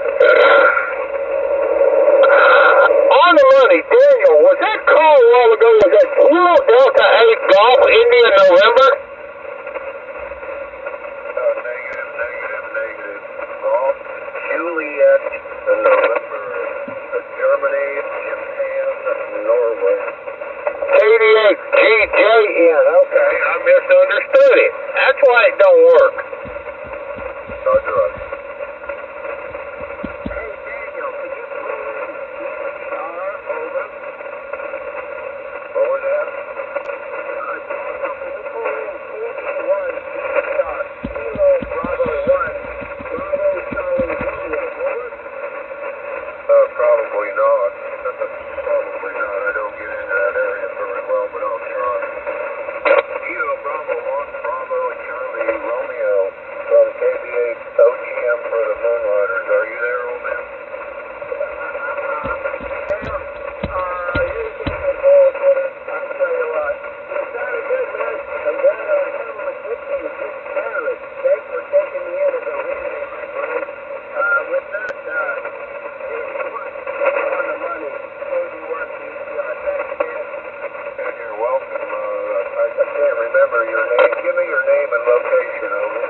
on the money, Daniel, was that call a while ago? Was that Kilo Delta 8 Golf India November? Negative. Golf Juliet November. Germany, Japan, Norway. 88GJN. Okay, I misunderstood it. That's why it don't work. Roger, roger. Hey, Daniel, could you please DCR over? What was that? Daniel, can you pull in KB1 DCR, Kilo Bravo 1, Bravo Charlie Romeo, over? Probably not. Probably not. I don't get into that area very well, but I'll try. Kilo Bravo 1, Bravo Charlie Romeo from KB8 OGM for the Moonriders. Are you there, old man? You keep me bullshit. I'll tell you what. You sounded good, man. I'm glad I was having a good thing. Just barely. Thanks for taking me in as a reason, my friend. With that, on the money, KB1 DCR. Thanks, man. You're welcome. I can't remember your name. Give me your name and location, over.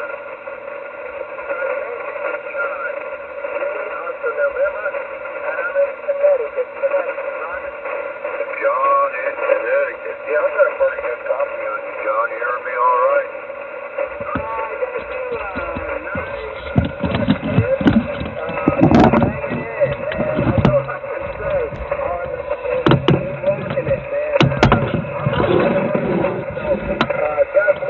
John. Oscar November. And I'm in Connecticut. John in Connecticut. Yeah, I've got a pretty good copy on you, John. You heard me all right? I got you 9+10. Keep rocking it, man. I'm not so,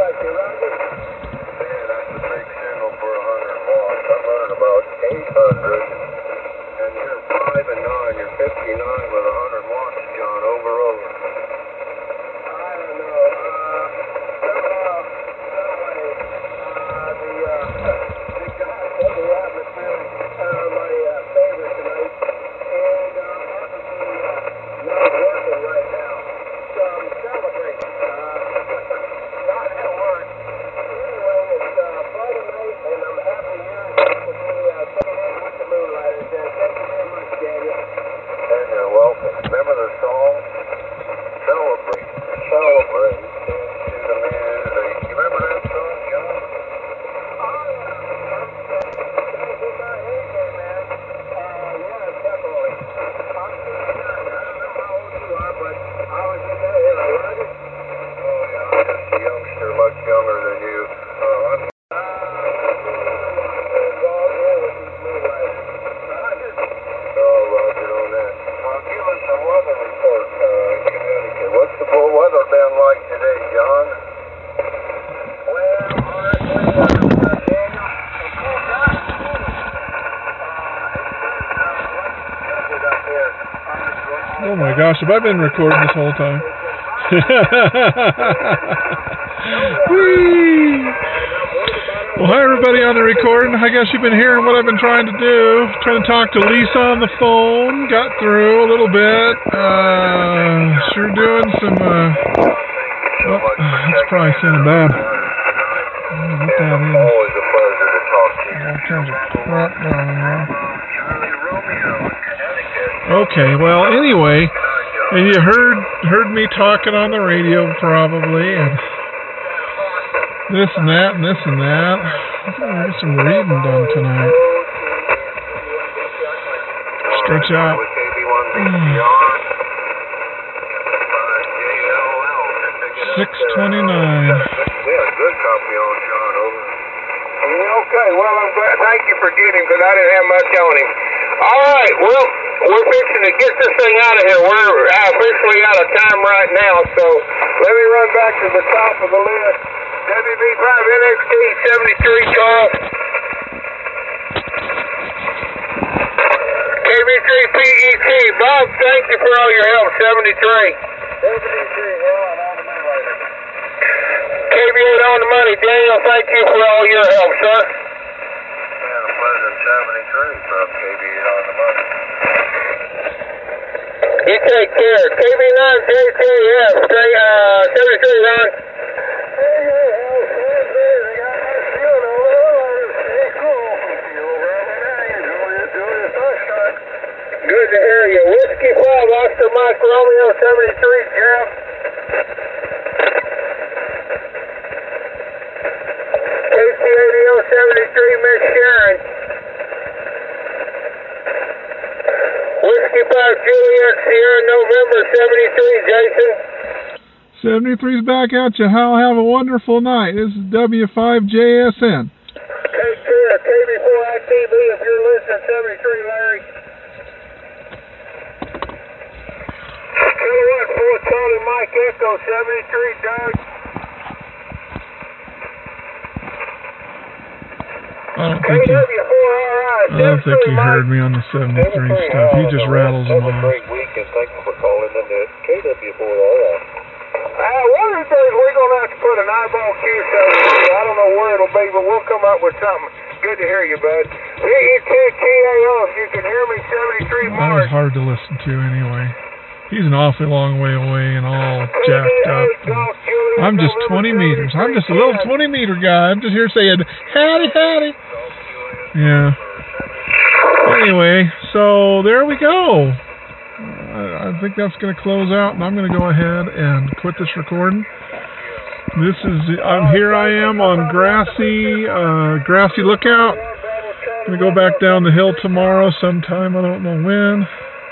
was in there, you know, Roger? Oh, yeah, I'm just a youngster, much younger than you. I'm Roger on that. Give us a weather report in Connecticut. What's the weather been like today, John? Well, honestly, Daniel, it's cold out. Oh my gosh, have I been recording this whole time? Whee! Well, hi everybody on the recording. I guess you've been hearing what I've been trying to do. Trying to talk to Lisa on the phone. Got through a little bit. Sure doing some, that's probably sounding bad. What that is. Always a pleasure to talk to you. All kinds of crap down in there. Okay, well, anyway, and you heard me talking on the radio probably, and this and that and this and that. I'm gonna get some reading done tonight. Stretch out. 6:29. We had a good copy on John, over. Okay, well, I'm glad. Thank you for getting him, because I didn't have much on him. All right, well, we're fixing to get this thing out of here. We're officially out of time right now, so let me run back to the top of the list. WB5 NXT 73 Carl. KB3 PET. Bob, thank you for all your help. 73. 73, well, and on the money later. KB8 on the money. Daniel, thank you for all your help, sir. Yeah, a pleasant 73 from KB8 on the money. You take care. KB9JKF, 73 Ron. Good to hear you. Whiskey 5, Oscar Mike Romeo, 73, Jeff. KC80 73, Miss Sharon. Whiskey 5, Juliet, Sierra, November, 73, Jason. 73's back at you. I'll have a wonderful night. This is W5JSN. Take care. KB4ITB if you're listening, 73, Larry. Kilowatt 4 Charlie Mike Echo, 73, Doug. I don't think he heard me on the 73 stuff. He just rattles them off. Have a great weekend. Thank you for calling in the KW4RI. One of the days we're going to have to put an eyeball Q show. I don't know where it'll be, but we'll come up with something. Good to hear you, bud. VE2TAO, if you can hear me, 73 March. That was hard to listen to anyway. He's an awfully long way away and all jacked up. I'm just 20 meters. I'm just a little 20-meter guy. I'm just here saying, howdy, howdy. Yeah. Anyway, so there we go. I think that's going to close out, and I'm going to go ahead and quit this recording. Here I am on Grassy Lookout. I'm going to go back down the hill tomorrow sometime. I don't know when.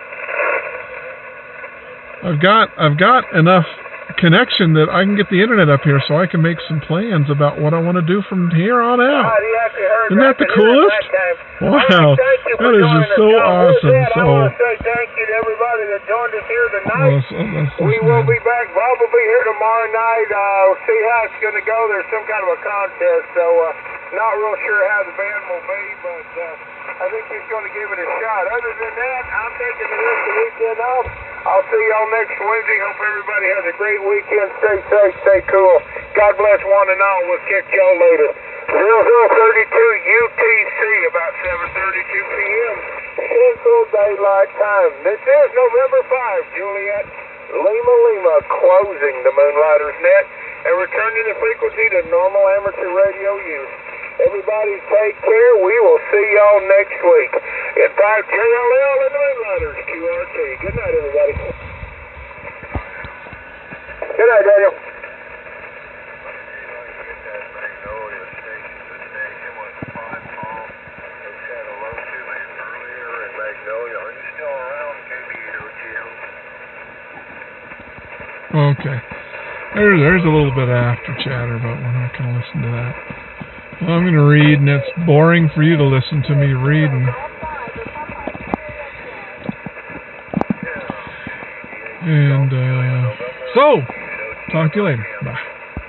I've got enough connection that I can get the internet up here so I can make some plans about what I want to do from here on out. Isn't that the coolest? Wow, that is just so awesome. So, I want to say thank you to everybody that joined us here tonight. We will be back. Bob will be here tomorrow night. We'll see how it's going to go. There's some kind of a contest, so not real sure how the band will be, but I think he's going to give it a shot. Other than that, I'm taking the rest of the weekend off. I'll see y'all next Wednesday. Hope everybody has a great weekend. Stay safe, stay cool. God bless one and all. We'll catch y'all later. 0032 UTC, about 7:32 p.m. Central Daylight Time. This is November 5, Juliet, Lima, closing the Moonlighters net and returning the frequency to normal amateur radio use. Everybody take care. We will see y'all next week. In fact, JLL and the Moonlighters, QRT. Good night, everybody. Good night, Daniel. Magnolia. Are you still around, KB or Jim? Okay. There's a little bit of after chatter, but we're not going to listen to that. I'm going to read, and it's boring for you to listen to me reading. And so, talk to you later. Bye.